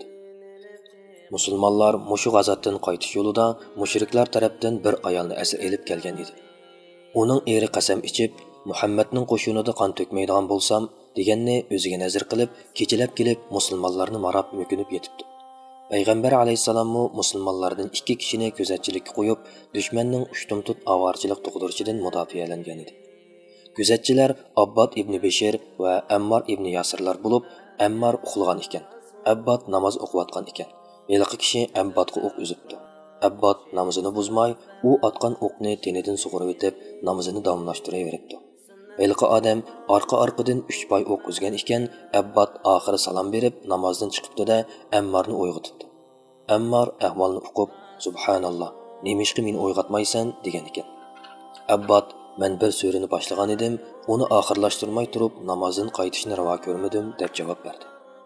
Musulmonlar mushu g'azotdan qaytish yo'lida mushriklar tarafdan bir ayolni asir elib kelgan edi. Uning eri qasam ichib, Muhammadning qo'shinida qon to'kmaydigan bo'lsam deganni o'ziga nazar qilib, kechalab kelib musulmonlarni marab mo'kinib yetibdi. Payg'ambar alayhisalom musulmonlardan 2 kishini kuzatchilikka qo'yib, dushmanning ushtumtut avorchilik tug'dirishidan mudofaalangan edi. Kuzatchilar Abbad ibn Bashir va Ammar ibn Yasirlar bo'lib, Ammar uxlagan ekan. Abbad namoz o'qiyotgan ekan. Yilqi kishi Abbadga o'q uzibdi. Abbad namozini buzmay, u atgan o'qni tenidan sug'urib o'tib, namozini davomlashtiraveribdi. Yilqi odam orqa-orqadan 3 pay o'q uzgan ekan, Abbad oxiri salom berib namozdan chiqibdi-da, Ammarni uyg'otibdi. Ammar ahvolni o'qib, "Subhanalloh, nemishqa meni uyg'otmaysan?" degan ekan. Abbad "Men bir so'rini boshlagan edim, uni oxirlashtirmay turib namozdan qaytishni ravo ko'rmadim" deb javob berdi.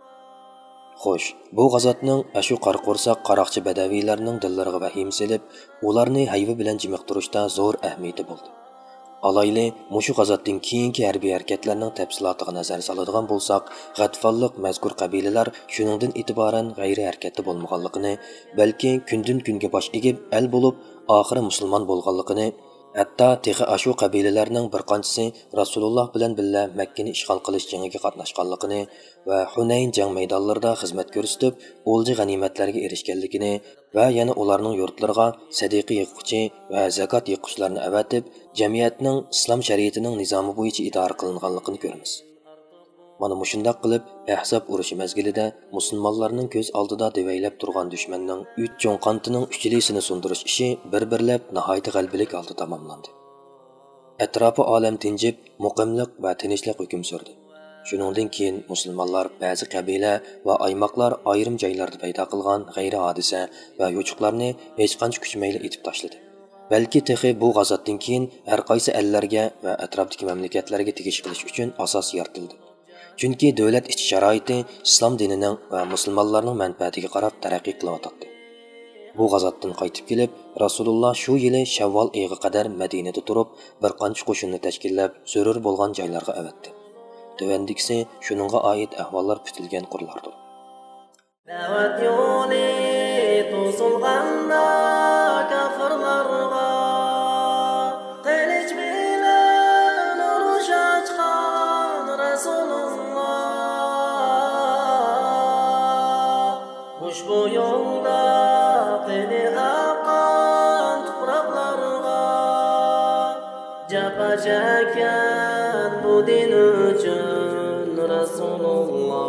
Xo'sh, bu g'azotning ashu qarqursa qaroqchi badaviylarning dillariga vahim selib, ularni hayva bilan jimiqtirishda zo'r ahamiyati bo'ldi. Alayli mushu g'azotdan keyingi harbiy harakatlarning tafsilotiga nazar soladigan bo'lsak, G'atfonlik mazkur qabilalar shuningdan e'tiboran g'ayri harakatda bo'lmaganligini, balki kundan kunga bosh egib el bo'lib, oxiri musulmon bo'lganligini, hatto texi ashu qabilalarning bir qanchasi Rasululloh bilan birga Makkani ishg'ol qilish jangiga qatnashganligini va Hunayn jang maydonlarida xizmat ko'rsatib, o'lja g'animatlarga erishganligini va yana ularning yurtlariga sadiqa yiquvchi va zakot yiquvchilarni avatib, jamiyatning islom shariatining nizomi bo'yicha idora qilinganligini ko'ramiz. Mana mushundaq qilib, Ahzab urushi mezgilida musulmonlarning ko'z oldida devaylab turgan dushmanning 3 cho'ng qantining uchilisini sundirish ishi bir-birlab nihoyat g'albilik oldi tamomlandi. Atrofi olam tinchib, muqimlik va tinchlik hukm surdi. Shuningdan keyin musulmonlar ba'zi qabila va aymoqlar ayrim joylarda paydo qilgan g'ayri hodisa va yuchuqlarni hech qancha kuchmayli etib tashladi. Balki texi bu g'azotdan keyin har qaysi ellarga va atrofdagi mamlakatlarga tegish qilish uchun asos yaratildi. Chunki davlat ichi sharoiti islom dinining va musulmonlarning manfaatiga qarab taraqqiy qilyotdi. Bu g'azotdan qaytib kelib, Rasululloh shu yili Shavvol oyiga qadar Madinada turib, bir qancha qo'shinni tashkillab, zarur bo'lgan joylarga avatdi. Tövendikisi shuningga oid ahvollar bitilgan qurlardir. Da'vat yo'li to'silganda kafirlarga qilich bilan urush ochgan Rasululloh. Ushbu yo'lda qini aqan tuproqlarga japa chekkan bu din uchun Rasululloh.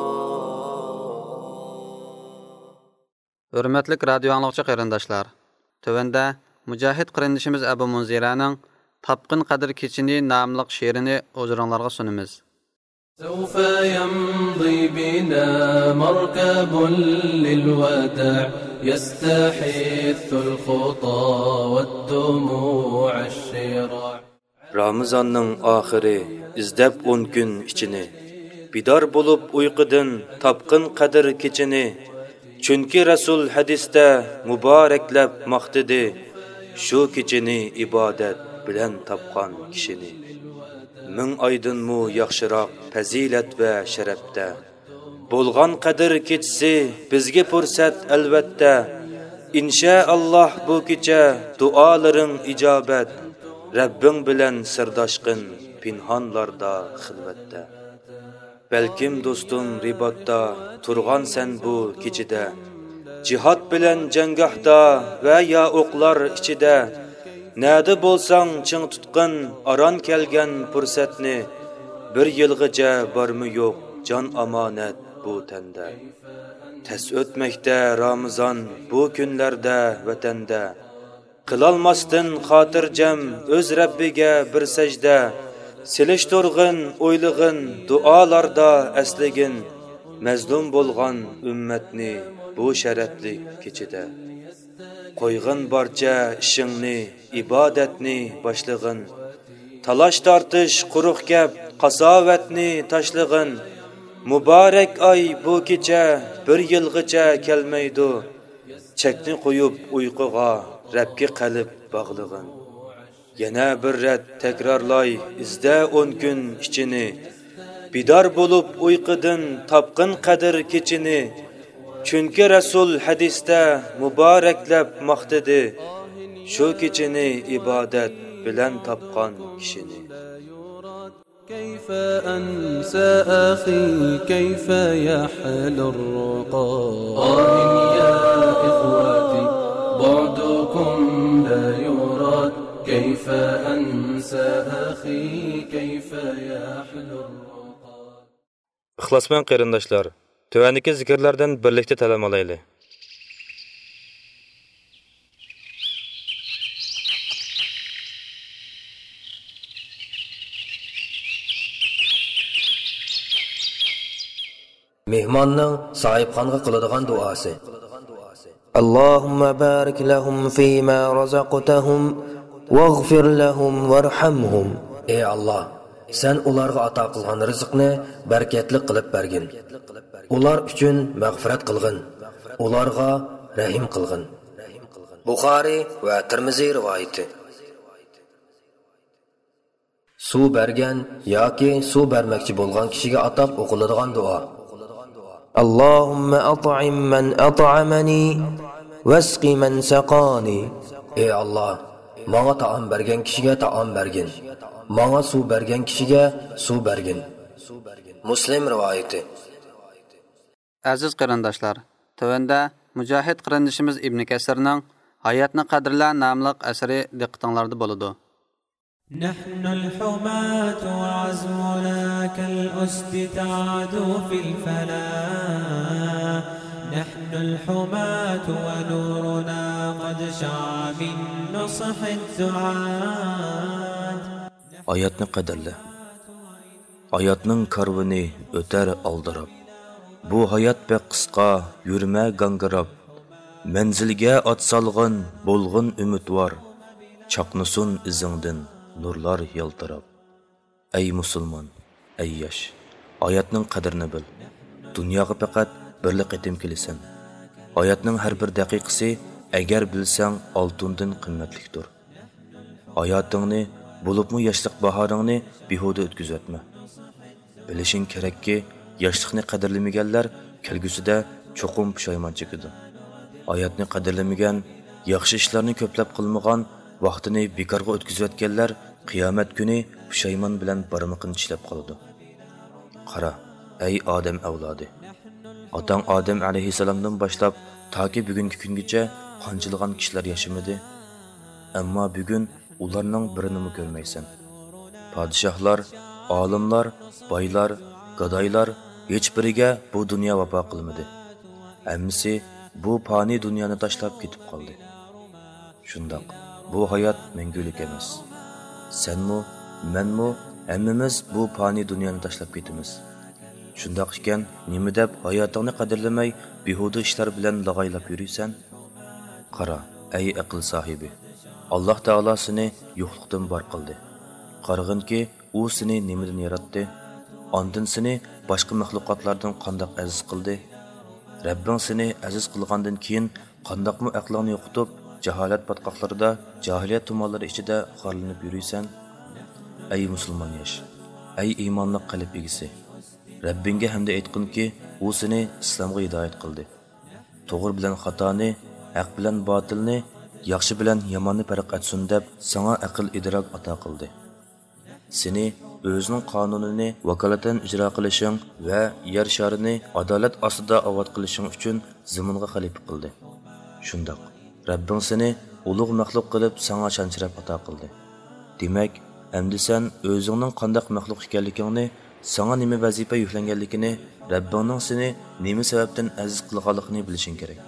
Hürmetli radyo anlıqçı qarindaşlar. Tövende Mücahid qarindişimiz Abu Munziraning Tapqın Qadir Keçini namlıq şiirini huzurunlarga sunumuz. سوف يمضي بنا مركب للوداع يستحث الخطى والدموع الشراع Ramazanning oxiri izdab 10 kun ichini bidor bo'lib uyqudan topqin qadr kechini, chunki Rasul hadisda muboraklab maqtidi, shu kechini ibodat bilan topgan kishini. Ming oydinmu yaxshiroq fazilat va sharafda, bo'lgan qadr kechisi bizga fursat albatta. İnşaallah bu kecha duolaring ijobat, Rabbing bilan sirdoshqin pinhonlarda xilvatda. Balkim do'stum ribotda turgan sen bu kechida, jihad bilan jangahda va ya o'qlar ichida. Nada bo'lsang ching tutqin aron kelgan fursatni, bir yilgacha bormi yo'q jon omonat bu tanda. Tas o'tmakda Ramazon bu kunlarda vatanda, qilolmasdin xotirjam o'z Rabbiga bir sajda. Silish turg'in o'ylig'in duolarda asligin, mazlum bo'lgan ummatni bu sharafli kechida. Qo'yg'in barcha ishingni, ibodatni boshlig'in, talash tortish quruq gap qasovatni tashlig'in. Muborak ay bu kecha bir yilgacha kelmaydi, chekni qo'yib uyquga Rabbga qalb bog'lig'in. Yana bir rat takrorlay izda 10 kun ichini, bidor bo'lib uyqudan topqin qadr kechini, chunki Rasul hadisda muboraklab maqtidi, shu kechini ibodat bilan topgan kishini. كيف أنسى أخي كيف يحلو الرقاء يا إخوتي بعدكم لا يراد كيف أنسى أخي كيف يحلو الرقاء. İxlasman qarindoshlar, tövandagi zikrlardan birlikda talam olaylik. Mehmonning sohibxonga qiladigan duosi. Allohumma barik lahum fima razaqtahum waghfir lahum warhamhum. Ey Allah, sen ularga ato qilgan rizqni barakatli qilib bergin. Ular uchun mag'firat qilgin. Ularga rahim qilgin. Buxoriy va Tirmiziy rivoyati. Suv bergan yoki suv bermoqchi bo'lgan kishiga atab o'qiladigan duo. Allahumma at'im man at'amani wasqi man saqani. Ey Allah, menga taom bergan kishiga taom bergin. Menga suv bergan kishiga suv bergin. Muslim rivoyati. Aziz qarindoshlar, tövanda Mujohid qarindishimiz Ibn Kasirning Hayotni qadrla nomli asari diqqatinglarda bo'ladi. نحن الحماة وعزمنا كالأسد تعدو في الفلا. نحن الحماة ونورنا قد شع من نصح الدعاة. Hayotni qadrla. Hayotning karvini o'tar aldirab. Bu hayot bek qisqa, yurma gangirab. Manzilga ot salg'in, bo'lg'in umidvor. Chaqnusun izingdin nurlar yaltirab. Ey musulmon, ey yosh, hayotning qadrini bil. Dunyoga faqat birli qitim kelasan. Hayotning har bir daqiqasi agar bilsang oltindan qimmatlikdir. Hayotingni, bo'libmi yoshlik bahoringni behuda o'tkazatma. Bilishing kerakki, yoshlikni qadrlamaganlar kelgusida cho'qim pushaymon chekadi. Hayotni qadrlamagan, yaxshi ishlarni ko'plab qilmagan, vaqtini bekorga o'tkazayotganlar qiyomat kuni pushaymon bilan barmoqini tishlab qoladi. Qara, ey odam avlodi. Otang Odam alayhisalomdan boshlab toki bugungi kungacha qanchilgan kishilar yashamadi. Ammo bugun ularning birini ko'rmaysan. Podshohlar, olimlar, boylar, gadoylar hech biriga bu dunyo vafo qilmadi. Hammasi bu fani dunyoni tashlab ketib qoldi. Shundoq, bu hayot mangulik emas. Senmi, menmi, hammamiz bu fani dunyoni tashlab ketamiz. Shundoq ekan, nima deb hayotingni qadrlamay, behuda ishlar bilan lag'aylab yuriysan? Qara, ey aql sohibi. Alloh taolo seni yo'qlikdan bor qildi. Qarag'inki, u seni nimadan yaratdi? Ondan seni boshqa maxluqotlardan qandoq aziz qildi? Rabbing seni aziz qilgandan keyin qandoqmi aqlingni yo'qotib, jaholat patqoqlarida, jahiliyat tumonlari ichida xorlanib yuriysan? Ey musulmon yosh, ey iymonli qalb egisi, Rabbingga hamda aytqinki, u seni islomga hidoyat qildi. To'g'ri bilan xatoni, haq bilan botilni, yaxshi bilan yomonni farq etsin deb sana aql idrok ato qildi. Seni o'zining qonunini vakolatan ijro qilishing va yer sharini adolat ostida obod qilishing uchun zaminga xalifa qildi. Shundoq, Rabbing seni ulug' maxluq qilib sana shanchrab ato qildi. Demak, endi sen o'zingning qanday maxluq ekanligingni, sana nima vazifa yuklanganligini, Rabbingning seni nima sababdan aziz qilganligini bilishing kerak.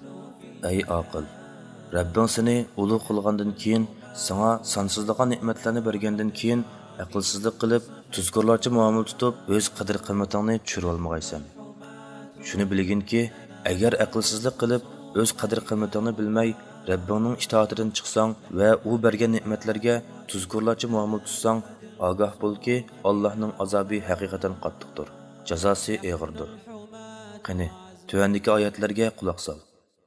Ey aql, Rabbing seni ulug' qilgandan keyin, sana sonsizligan ne'matlarni bergandan keyin aqlsizlik qilib, tuzkorlarcha muomala tutib, o'z qadr-qimmatingni tushirib olmagaysan. Shuni bilginki, agar aqlsizlik qilib, o'z qadr-qimmatingni bilmay, Rabbingning itoatidan chiqsang va u bergan ne'matlarga tuzkorlarcha muomala tutsang, ogoh bo'lki, Allohning azobi haqiqatan qattiqdir, jazosi og'irdir. Qani, tuvandagi oyatlarga quloq sol.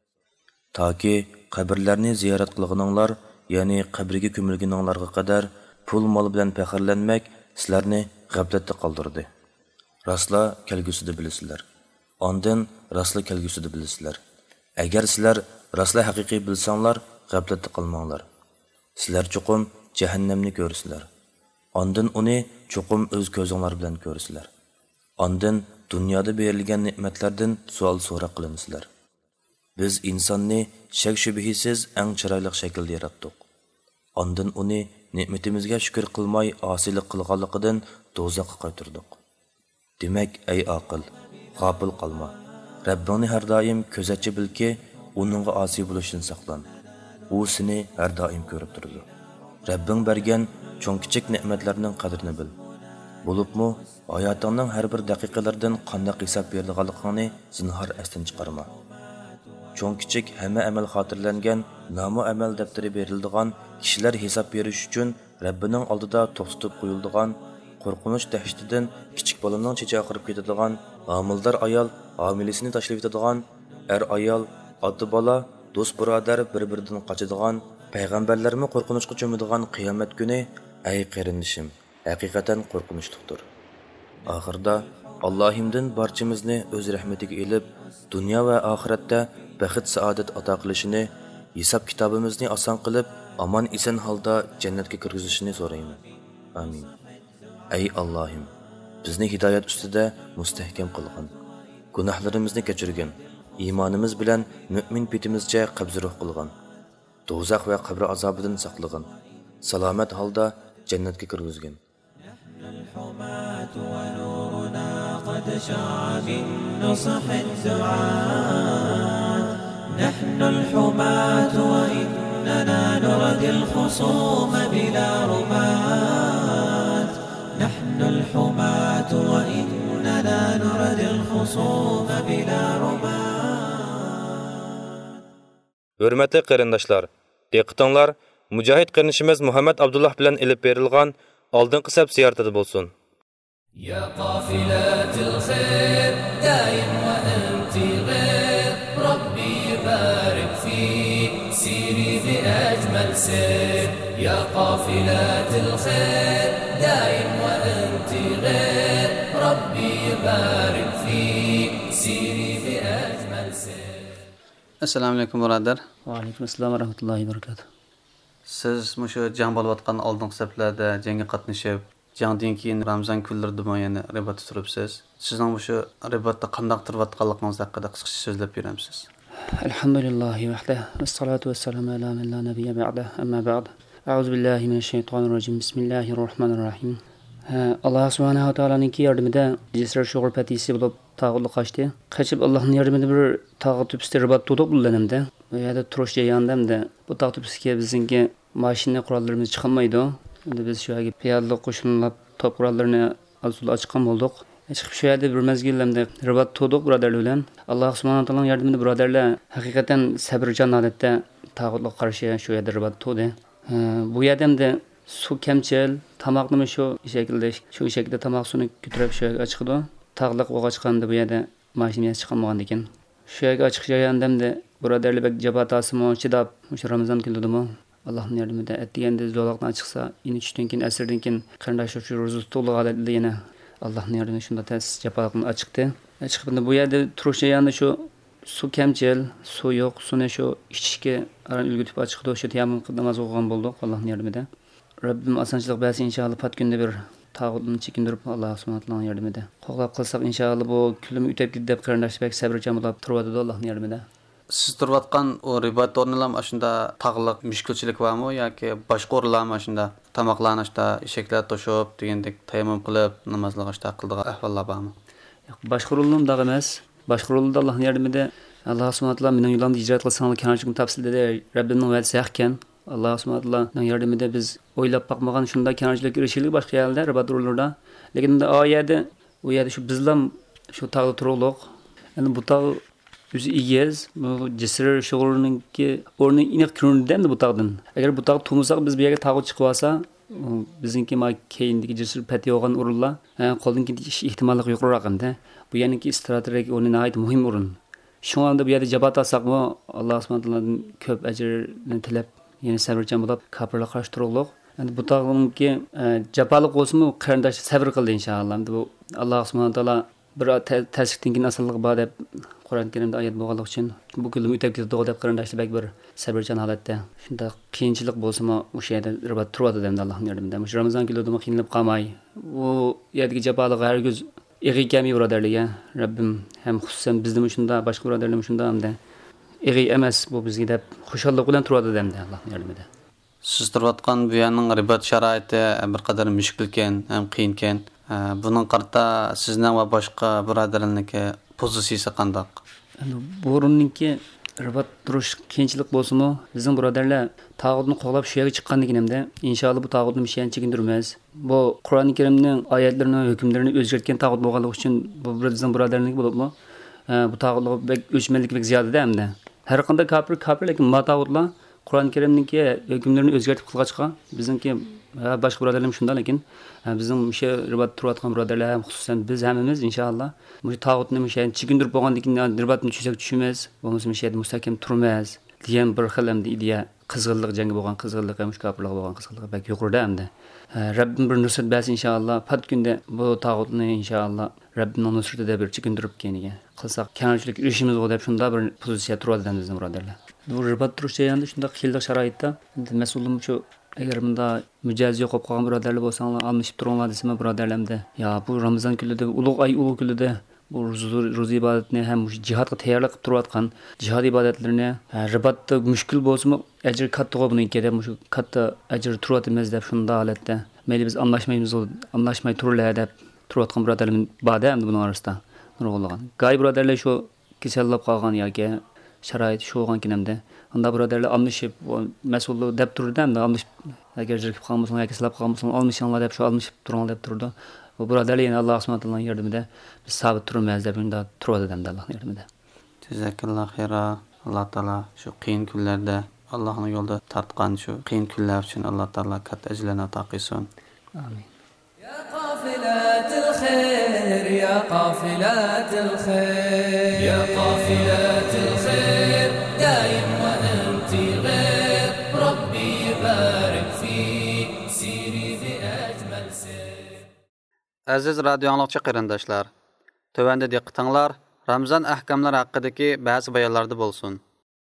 Toki qabrlarni ziyorat qilganinglar, ya'ni qabrga ko'milganinglarga qadar pul mol bilan faxrlanmak sizlarni g'aflatda qoldirdi. Rasla kelgusida bilasizlar. Ondan rasla kelgusida bilasizlar. Agar sizlar rasla haqiqiy bilsanglar, g'aflatda qolmanglar. Sizlar cho'qim jahannamni ko'rsizlar. Ondan uni cho'qim o'z ko'zinglar bilan ko'rsizlar. Ondan dunyoda berilgan ne'matlardan savol so'roq qilinsizlar. Biz insonni shak shubhisiz eng chiroyli shaklda yaratdik. Ondan uni ne'matimizga shukr qilmay osilik qilganligidan do'zaxga qaytardik. Demak, ey aql, g'ofil qolma. Rabbingni har doim ko'zatchi bilki, uningga osi bo'lishdan saqlan. U seni har doim ko'rib turadi. Rabbing bergan cho'ng-kichik ne'matlarning qadrini bil. Bo'libmi, hayotingning har bir daqiqalaridan qanday hisob beradiganligini zinhor esdan chiqarma. Cho'ng-kichik hamma amal xotirlangan, nomi amal daftari beriladigan kishilar hisob berish uchun Rabbining oldida to'xtatib qo'yiladigan, qo'rqinish dahshatidan kichik bolaning checha oqirib ketadigan, homildor ayol homilisini tashlab ketadigan, ayol, ota bola, do'st birodar bir-biridan qochadigan, payg'ambarlarmi qo'rqinishga cho'madigan qiyomat kuni, ey qarindishim, haqiqatan qo'rqinchlidir. Oxirda Allohimdan barchamizni o'z rahmatiga elib, dunyo va oxiratda baxt saodat ato qilishini, hisob kitobimizni oson qilib, aman eson holda jannatga kirgizishini so'rayman. Amin. Ey Allohim, bizni hidoyat ustida mustahkam qilgin. Gunohlarimizni kechirgin. Iymonimiz bilan mu'min bitimizcha qabzruh qilgin. Do'zax va qabr azobidan saqlagin. Salomat holda jannatga kirgizgin. قد شع من نصح الدعاء نحن الحماة وإننا نردي الخصوم بلا رمات نحن الحماة وإننا نردي الخصوم بلا رمات. Hürmetli qarindoshlar, diqqatinglar Mujohid qarinishimiz Muhammad Abdullah bilan ilib berilgan oldingi sab ziyoratida bo'lsin. يا قافلات الخير دايم وأنت غير ربي يبارك فيك سيري بأجمل سير يا قافلات الخير دايم وأنت غير ربي يبارك فيك سيري بأجمل سير. Assalamu alaykum birodar. Va alaykum assalom va rahmatullohi va barakatuh. Siz mushu jang bo'layotgan oldingi saflarda jangga qatnashib, jangdan keyin Ramazon kunlarida yana ribatda turibsiz. Sizning shu ribatda qanday turayotganligingiz haqida qisqacha so'zlab beramiz. Alhamdulillah vahdahu vassalatu vassalamu ala man la nabiyya ba'da. Amma ba'd. A'udzu billahi minash shaytonir rojim. Bismillahir rohmanir rohim. Allah subhanahu va taolaning yordamida Cisr shug'ul patisi bo'lib tog'ni qochdi. Qochib Allohning yordamida bir tog' tepasida ribat tutib bulanimda. Bu yerda turish jarayonida bu tog' tepasiga bizning mashina qurollarimiz chiqolmaydi. Endi biz shu yerga piyoda qo'shinlab top qurollarni azul ochgan bo'ldik. Chiqib shu yerda bir mazgillarda ribat tutdik birodarlar bilan. Alloh subhanahu va taoloning yordamida birodarlar haqiqatan sabrjon holatda tog'ga qarshi shu yerda ribat tutdi. Bu yerdamda suv kamchil, tomoqni shu shaklda tamoq suvini ko'tarib shu yerga chiqdi. tağlıq oğaçqanda bu yerdə maşiniyası çıxılmagan ekan. Şu yerga açıq jayandamda birodarlar bek jabatasımı chidab, şu Ramazan kildimi. Allah'ın yardımıyla etdigəndə zolaqdan çıxsa, yeni düşdən keyin əsrdən keyin qarindaşlar şu rozu tutuluq adətli yenə Allah'ın yardımıyla şunda təs jabalığını açıqdı. Çıxıbında bu yerdə turuş jayanda şu su kəmçil, su yox, suni şu içishga aran ulgutib açıqdı. Şu tiyamın namaz o'qigan bolduq Allah'ın yardımıyla. Rabbim asançılıq bəsi inşallah pat gündə bir tağutunu çekindirib Allah subhanahu wa ta'ala yardımıyla. Qo'llab qilsak inşallah bu külümü ütəb gidib deb qarindaşlar bek sabırcam bo'lib turadi Allah'ın yardımıyla. Siz turayotgan o ribat o'rnilam shunda tag'liq mushkulchilik bormi yoki boshqa o'rinlarmi shunda tomoqlanishda eshaklar to'shib degandek tayammum qilib namozlashda qildigan ahvollar bormi? Boshqa o'rinlar da emas. Boshqa o'rinlarda Allohning yordamida Alloh subhanahu wa ta'ala mening yo'limda hijrat qilsanglar kanchilikni topsil dedi. Rabbimning va'dasi ekan. Alloh subhanahu wa ta'alaning yordamida biz o'ylab boqmagan shunda kanchilik erishildi boshqa yerlarda ribat o'rinlarda. Lekin u yerda shu bizlar shu tag'da turuluq. Endi bu tag Yüzü iyiyiz. Bu cisir şuurununki ornu inek küründen de bu tağdan. Eğer bu tağ tumusak biz bir yere tağı çıkıvasa bizimki ma keyindeki cisir peti olan urulla kolunki ihtimallik yukarı rakımda. Bu yanınki stratejik onun ait mühim urun. Şu anda bu yerde cebat alsak mı Allah subhanahu köp ecirlerini tilep yeni sabırcan bulup kapırla karşı duruluk. Yani bu tağınki cebalık olsun mu karindaş sabır kıldı inşallah. Bu Allah subhanahu bir təsdiqdən asıllığı var deb Qur'on-i Karimdə ayət bolğanlıq üçün bu külüm ütəb ketdi deb qarindaşlar bək bir səbircan halətdə. Şunda qiyinçilik bolsa-mı o şeydə ribat turadi demdi Allah'ın yardımıyla. Şu Ramazan günüdümü qiyinlib qalmay. O yerdəki jabalığı hər göz eği kəmi birodarlığa. Rabbim həm xüsusən bizdə şunda, başqa birodarlarım şunda həm də eği emas bu bizə deb xoşallıq bilan turadi demdi Allah'ın yardımıyla. Siz turayotgan bu yerning ribat sharoiti bir qadar mushkulkan, ham qiyinkan. Bunun qarta sizning va boshqa birodarlarniki pozitsiyasi qanday? Bu o'rinninki ribat turish qiyinchilik bo'lsa-mu, bizning birodarlar tağutni qo'llab shu yerga chiqqandan keyinda inshaalloh bu tağutni mishan chekindirmaymiz. Bu Qur'oni Karimning oyatlarini, hukmlarini o'zgartgan tağut bo'lganligi uchun bu bizning birodarlarniki bo'libmi? Bu tağutlar o'chmanlik bek ziyoda hamda. Har qanday kafir lekin ma tağutlar Qur'oni Karimninki hukmlarini o'zgartib qilg'achqa bizningki boshqa birodarlarim shunda lekin bizning o'sha ribat turayotgan birodarlar ham xususan biz hammamiz inshaalloh bu tağutni o'sha chekindirib bo'lgandan keyin ribatni tushunamiz, bo'lmasa o'sha mustahkam turmaymiz degan bir xil hamda ideya qizg'inlik jangi bo'lgan qizg'inlik ham kofirlik bo'lgan qizg'inlik bak yuqorida hamda Rabbim bir nusrat bersin inshaalloh pat kunda bu tağutni inshaalloh Rabbimning nusratida bir chekindirib keniga qilsak kamchilik ishimiz bo'lib shunda bir pozitsiya turadi bizning birodarlar. Bu ribat turish jarayonida shunda qiyinlik sharoitda mas'ulim shu agar bunda mijoz yo'q bo'lib qolgan birodarlar bo'lsanglar almashib turinglar desam birodarlarimda ya bu Ramazon kunida ulug' ay ulug' kunida bu ro'za ibodatni ham jihodga tayyorlab turayotgan jihod ibodatlarini ribatda mushkul bo'lsa-mu ajr katta buniki deb shu katta ajr turayotimiz deb shunda holatda mayli biz anlashmay turlar deb turayotgan birodarlarim bor endi buning orasida nurg'ulg'an g'oy birodarlar shu kasallab qolgan yoki sharoit shu bo'lgan kinamda unda birodarlar almashib mas'ullik deb turdi hamda almashib agar jirkib qolmasin yoki silab qolmasin almashinglar deb shu almashib turinglar deb turdi. Bu birodarlar yana Alloh subhanahu wa ta'alaning yordamida biz sabit turmaymiz deb unda turadi demdi Allohning yordamida. Jazakalloh xayra. Alloh taolo shu qiyin kunlarda Allohning yo'lida tortgan shu qiyin kunlar uchun Alloh taolo katta ajrlarni ato qilsin. Amin. Ya qafilatul khair ya qafilatul khair ya qafilatul khair daim wa anti ghair rabbi barik fi siri bi ajmal sir. Aziz radio anlıqçı qarindoshlar, tövəndə diqqətinglər Ramazan ahkamlar haqidagi ba'zi bayonlarda bo'lsin.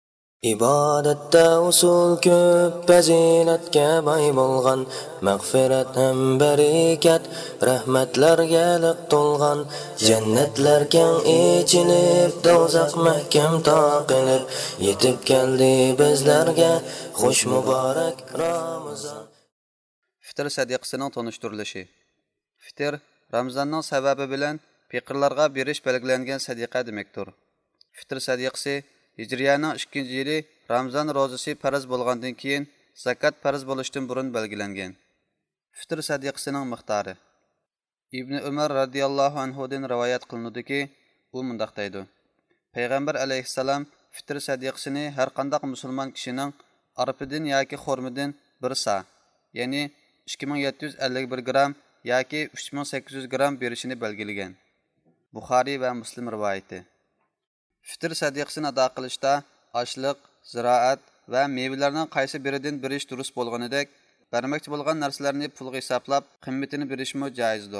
Ibodatda usul ko'p, fazilatga boy bo'lgan, mag'firat ham barakat, rahmatlarga liq to'lgan, jannatlar keng ichilib, dozoq mahkam taqilib, yetib keldi bizlarga xush muborak Ramazon. Fitr sadiqasining tanishtirilishi. Fitr Ramazonning sababi bilan faqirlarga berish belgilangan sadiqa demakdir. Fitr sadiqasi Hijriyaning 2-yili Ramazon rozasi farz bo'lgandan keyin zakat farz bo'lishdan burun belgilangan. Fitr sadiqasining miqdori Ibn Umar radhiyallohu anhudan rivoyat qilinadiki, u mundaq deydi: Payg'ambar alayhissalom fitr sadiqasini har qanday musulmon kishining arpidan yoki xurmidan 1 sa, ya'ni 2751 gram yoki 3800 gram berishini belgilagan. Buxoriy va Muslim rivoyati. Fitr sadiqasini ado qilishda oshliq, ziroat va mevalarning qaysi biridan berish durust bo'lganidek, bermoqchi bo'lgan narsalarni pulga hisoblab, qimmatini berishmi joizdir.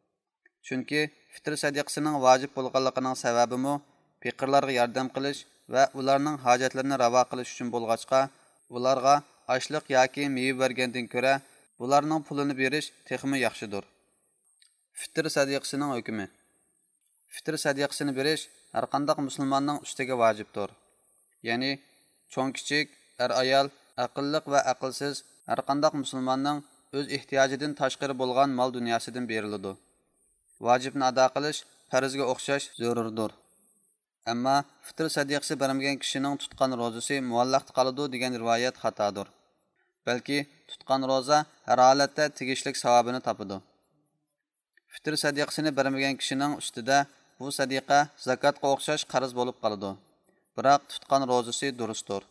Chunki fitr sadiqasining vojib bo'lganligining sababimi faqirlarga yordam qilish va ularning hojatlarini ravo qilish uchun bo'lg'achqa, ularga oshliq yoki meva bergandan ko'ra ularning pulini berish texmi yaxshidir. Fitr sadiqasining hukmi. Fitr sadiqasini berish har qanday musulmonning ustiga vojibdir. Ya'ni cho'ng kichik, ayol, aqlliq va aqlsiz har qanday musulmonning o'z ehtiyojidan tashqari bo'lgan mol dunyosidan beriladi. Vojibni ado qilish farzga o'xshash zarurdir. Ammo fitr sadiqasi bermagan kishining tutgan ro'zasi muallaq qoladi degan rivoyat xatodir. Balki tutgan ro'za har holatda tegishlik savobini topadi. Fitr sadiqasini bermagan kishining ustida bu sadiqa zakatga o'xshash qarz bo'lib qoladi. Biroq tutgan ro'zasi durustdir.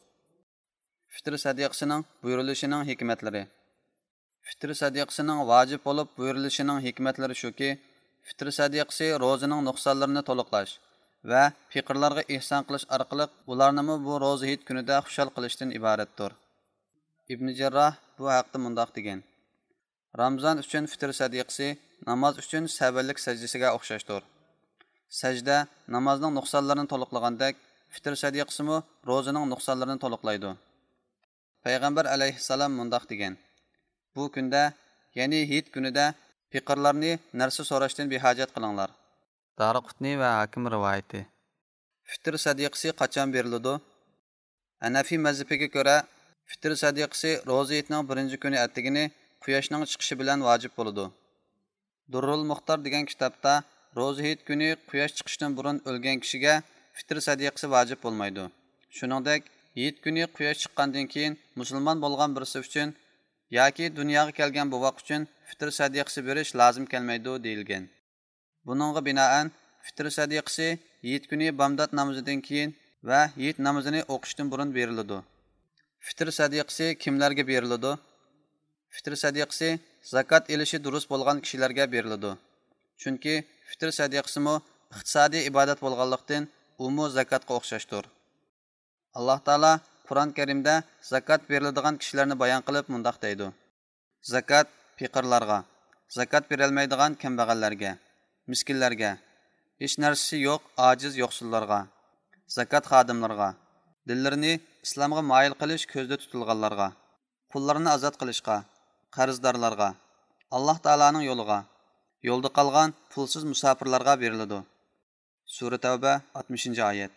Fitr sadiqasining buyurilishining hikmatlari. Fitr sadiqasining vojib bo'lib buyurilishining hikmatlari shuki, fitr sadiqasi ro'zaning nuqsonlarini to'liqlash va faqirlarga ihson qilish orqali ularni bu ro'za hit kunida xushal qilishdan iboratdir. Ibn Jarroh bu haqda mundoq degan: Ramazon uchun fitr sadiqasi namoz uchun sabarlik sajdasiga o'xshashdir. Sajda namozning nuqsonlarini to'liqlagandek, fitr sadiqasi mo ro'zaning nuqsonlarini to'liqlaydi. Payg'ambar alayhissalom mundoq degan: Bu kunda, ya'ni hit kunida faqirlarni narsa so'rashdan behojat qilinglar. Daraqutni va Hakim rivoyati. Fitr sadiqasi qachon beriladi? Hanafi mazhabiga ko'ra, fitr sadiqasi ro'za hitning birinchi kuni atigini quyoshning chiqishi bilan vojib bo'ladi. Durrul Muxtar degan kitobda ro'za hit kuni quyosh chiqishdan burun o'lgan kishiga fitr sadiqasi vojib bo'lmaydi. Shuningdek, hit kuni quyosh chiqqandan keyin musulmon bo'lgan birisi uchun yoki dunyoga kelgan bu vaqt uchun fitr sadiqasi berish lozim kelmaydi deyilgan. Buningga binoan fitr sadiqasi hit kuni bomdod namozidan keyin va hit namozini o'qishdan burun beriladi. Fitr sadiqasi kimlarga beriladi? Fitr sadiqasi zakat elishi durust bo'lgan kishilarga beriladi. Chunki fitr sadiqasi mo iqtisodiy ibodat bo'lganlikdan u mo zakatga o'xshashdir. Alloh taolo Qur'on Karimda zakat beriladigan kishilarni bayon qilib mundoq deydi: Zakat faqirlarga, zakat berilmaydigan kambag'allarga, miskinlarga, hech narsasi yo'q ojiz yo'qsullarga, zakat xodimlarga, dillarini islomga moyil qilish ko'zda tutilganlarga, qullarni ozod qilishga, qarzdorlarga, Alloh taolaning yo'liga, yo'lda qolgan pulsiz musofirlarga beriladi. Sura Tavba 60-oyat.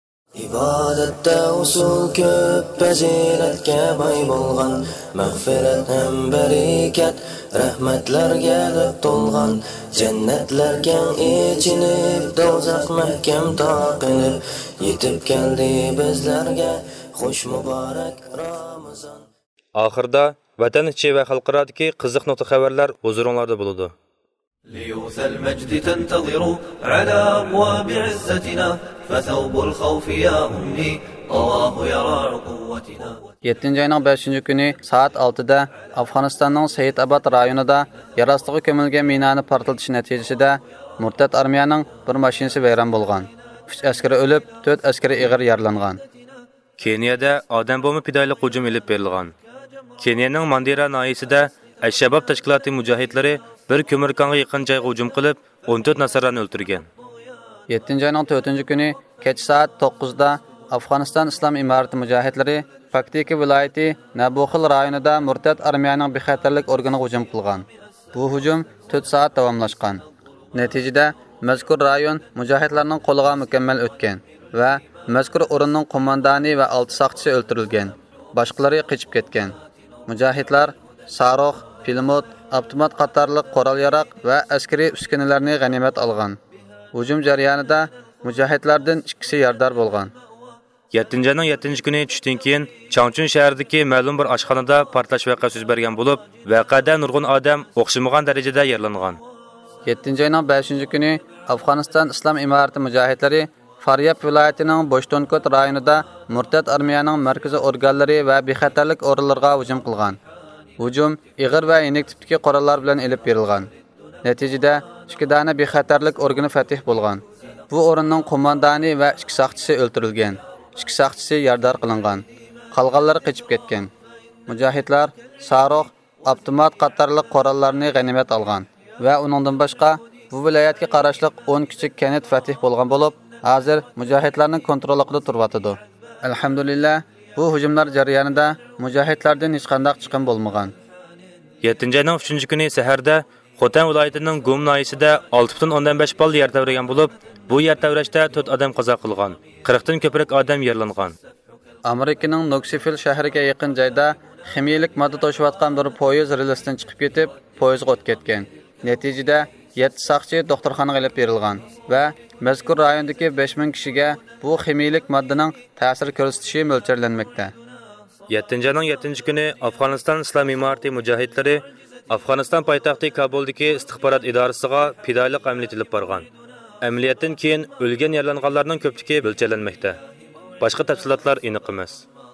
Ibodatda usul ko'p, fazilatga boy bo'lgan, mag'firat ham barakat, rahmatlarga to'lgan, jannatlarga echinib, do'zax mahkam taqinib, yetib keldi bizlarga xush muborak Ramazon. Oxirda vatan ichi va xalqarodagi qiziq nuqta xabarlar huzuringlarda bo'ladi. ليوث المجد تنتظر على أبواب عزتنا فثوب الخوف يا أمي طواه يرى قوتنا. 7 ayning 5-kuni soat 6da Afg'onistonning Saidabad rayonida yerostiga ko'milgan minani portlatish natijasida murtad armiyaning bir mashinasi vayron bo'lgan. 3 askari o'lib, 4 askari og'ir yaralangan. Keniyada odam bomba pidoylik hujum ilib berilgan. Keniyaning Mandera noyisida Ash-Shabab tashkiloti mujohidlari bir ko'mirkonga yaqin joyga hujum qilib 14 nasarani o'ldirgan. 7 ayning 4-kuni kech soat 9da Afg'oniston Islom imorati mujohidlari Paktiki viloyati Nabuxil rayonida murtad armiyaning bexatarlik organiga hujum qilgan. Bu hujum 4 soat davomlashgan. Natijada mazkur rayon mujohidlarning qo'liga mukammal o'tgan va mazkur o'rinning qo'mondoni va 6 soqchisi o'ldirilgan. Boshqalari qochib ketgan. Mujohidlar saroq, pulemyot, avtomat qatorliq qurol-yarog' va askariy uskunalarni g'animat olgan. Hujum jarayonida mujohidlardan 2si yordar bo'lgan. 7-ayning 7-kuni tushdan keyin Changchun shahridagi ma'lum bir oshxonada portlash voqeasi yuz bergan bo'lib, voqeada nurg'un odam o'xshamagan darajada yaralangan. 7-ayning 5-kuni Afg'oniston Islom imorati mujohidlari Faryab viloyatining Boshtonkot rayonida murtad armiyaning markaziy organlari va bexatarlik o'rinlariga hujum qilgan. Hujum ig'ir va yenik tipdagi qurollar bilan elib berilgan. Natijada 2 dana bexatarlik organi fatih bo'lgan. Bu o'rinning qo'mondoni va 2 saqchisi o'ldirilgan. 2 saqchisi yardar qilingan. Qolganlari qochib ketgan. Mujohidlar saroq, avtomat qatorliq qurollarni g'animat olgan va uningdan boshqa bu viloyatga qarashliq 10 kichik kanat fatih bo'lgan bo'lib, hozir mujohidlarning kontrolida turibdi. Alhamdulillah, bu hujumlar jarayonida mujohidlardan hech qanday chiqim bo'lmagan. 7-ayning 3-kuni saharda Xotan viloyatining Gum noyisida 6.15 ball yer tavragan bo'lib, bu yer tavrashda 4 odam qazo qilgan, 40 dan ko'proq odam yaralangan. Amerikaning Knoxville shahriga yaqin joyda ximiyalik modda to'shiyotgan bir poyezd relsidan chiqib ketib, poyezdga o'tib ketgan. Natijada 7 saqchi doktorxonaga olib berilgan va mazkur rayondagi 5000 kishiga bu ximiyalik moddaning ta'sir ko'rsatishi mo'ljallanmoqda. 7-ayning 7-kuni Afg'oniston Islom imorati mujohidlari Afg'oniston poytaxti Kabuldagi istixborot idorasiga fidoyilik amaliyoti olib borgan. Amaliyotdan keyin o'lgan yaralanganlarning ko'pligi mo'ljallanmoqda. Boshqa tafsilotlar aniq emas.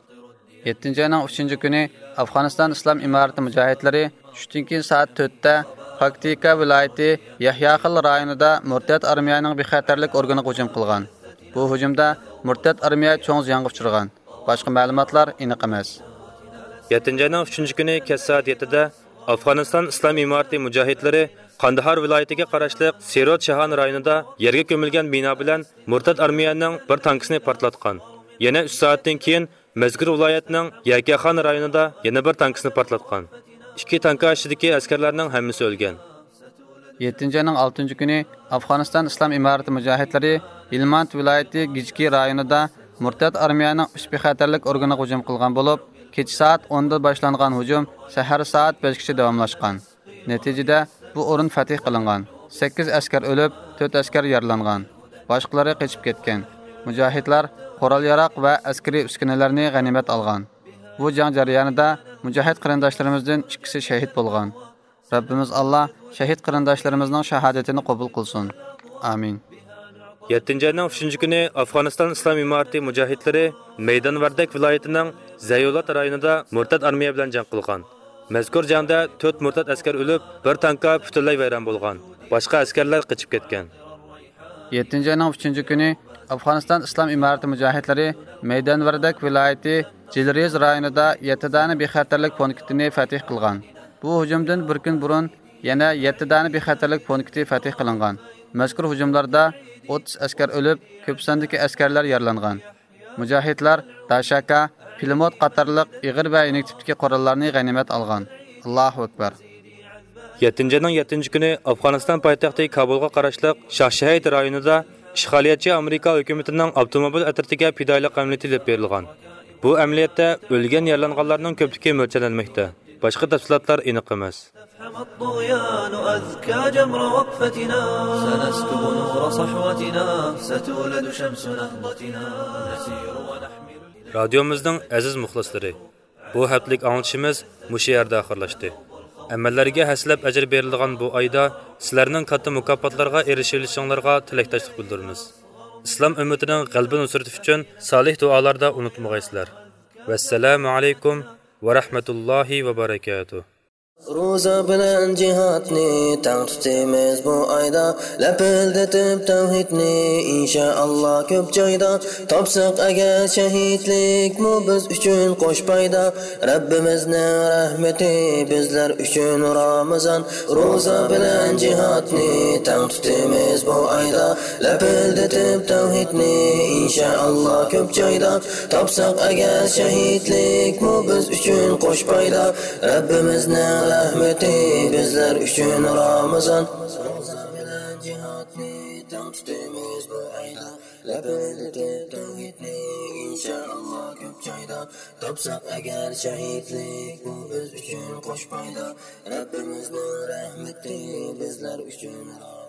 7-ayning 3-kuni Afg'oniston Islom imorati mujohidlari tushdan keyin soat 4 da Paktika viloyati Yahyaxil rayonida murtad armiyaning bexatarlik organiga hujum qilgan. Bu hujumda murtad armiya cho'ng ziyonga uchragan. Boshqa ma'lumotlar aniq emas. 7-ayning 3-kuni kech soat 7 da Afg'oniston Islom imorati mujohidlari Qandahar viloyatiga qarashli Serot Shahan rayonida yerga ko'milgan bino bilan murtad armiyaning bir tankisini portlatgan. Yana 3 soatdan keyin mazkur viloyatning Yakaxon rayonida yana bir tankisini portlatgan. 2 tanka ichidagi askarlarning hammasi o'lgan. 7-ayning 6-kuni Afg'oniston Islom imorati mujohidlari Ilmant viloyati Gijki rayonida murtad armiyaning ish bexatarlik organiga hujum qilgan bo'lib, kech soat 10 da boshlangan hujum sahar soat 5 gacha davomlashgan. Natijada bu o'rin fatih qilingan. 8 askar o'lib, 4 askar yaralangan. Boshqalari qochib ketgan. Mujohidlar qurol-yarog' va askariy uskunalarni g'animat olgan. Bu jang jarayonida mujohid qarindoshlarimizdan 2si shahid bo'lgan. Rabbimiz Alloh shahid qarindoshlarimizning shahodatini qabul qilsin. Amin. 7-ayning 3-kuni Afg'oniston Islom imorati mujohidlari Maydonvardak viloyatining Zayolat rayonida murtad armiya bilan jang qilgan. Mazkur jangda 4 murtad askar o'lib, bir tanka butunlay vayron bo'lgan. Boshqa askarlar qochib ketgan. 7-ayning 3-kuni Afg'oniston Islom imorati mujohidlari Maydonvardak viloyati Jilrez rayonida 7 dana bexatarlik punktini fatih qilgan. Bu hujumdan bir kun burun yana 7 dana bexatarlik punkti fatih qilingan. Mazkur hujumlarda 30 askar o'lib, ko'p sondagi askarlar yaralangan. Mujohidlar Dashaka, Pilimot qatorliq ig'ir va yirik tipdagi qurollarni g'animat olgan. Allohu akbar. 7-ayning 7-kuni Afg'oniston poytaxti Kabulga qarashli Shahshahid rayonida ishg'oliyatchi Amerika hukumatining avtomobil atritiga fidoyilik amaliyoti olib berilgan. Bu amaliyotda o'lgan yaralanganlarning ko'pligi mo'ljallanmoqda. Boshqa tafsilotlar aniq emas. الطغيان أذكى جمر وقفتنا سنسكب نور صحوتنا ستولد شمس نهضتنا نسير ونحمل Radiomizning aziz muxlislari, bu haftalik anglitishimiz mushu yerda oxirlashdi. Amallarga haslab ajr berilgan bu oyda sizlarning katta mukofotlarga erishishinglarga tilakdoshlik bildiramiz. Islom ummatining g'alaba nusrati uchun solih duolarda unutmag'aysizlar. Vassalomu alaykum va rahmatullohi va barakatuh. Roza bilan jihatni tang tutamiz bu oyda, lapildatib tavhidni inshaalloh ko'p joyda, topsak agar shahidlik mu biz uchun qo'sh payda. Rabbimizning rahmati bizlar uchun Ramazon. Roza bilan jihatni tang tutamiz bu oyda, lapildatib tavhidni inshaalloh ko'p joyda, topsak agar shahidlik mu biz uchun qo'sh payda. Rabbimizning rahmeti bizler üçün Ramazan. Roza bilen cihatni tang tutamiz bu ayda, lapildatib tavhidni inshaalloh ko'p joyda, topsak agar shahidlik bu biz uchun qo'sh payda. Rabbimizning rahmeti bizler üçün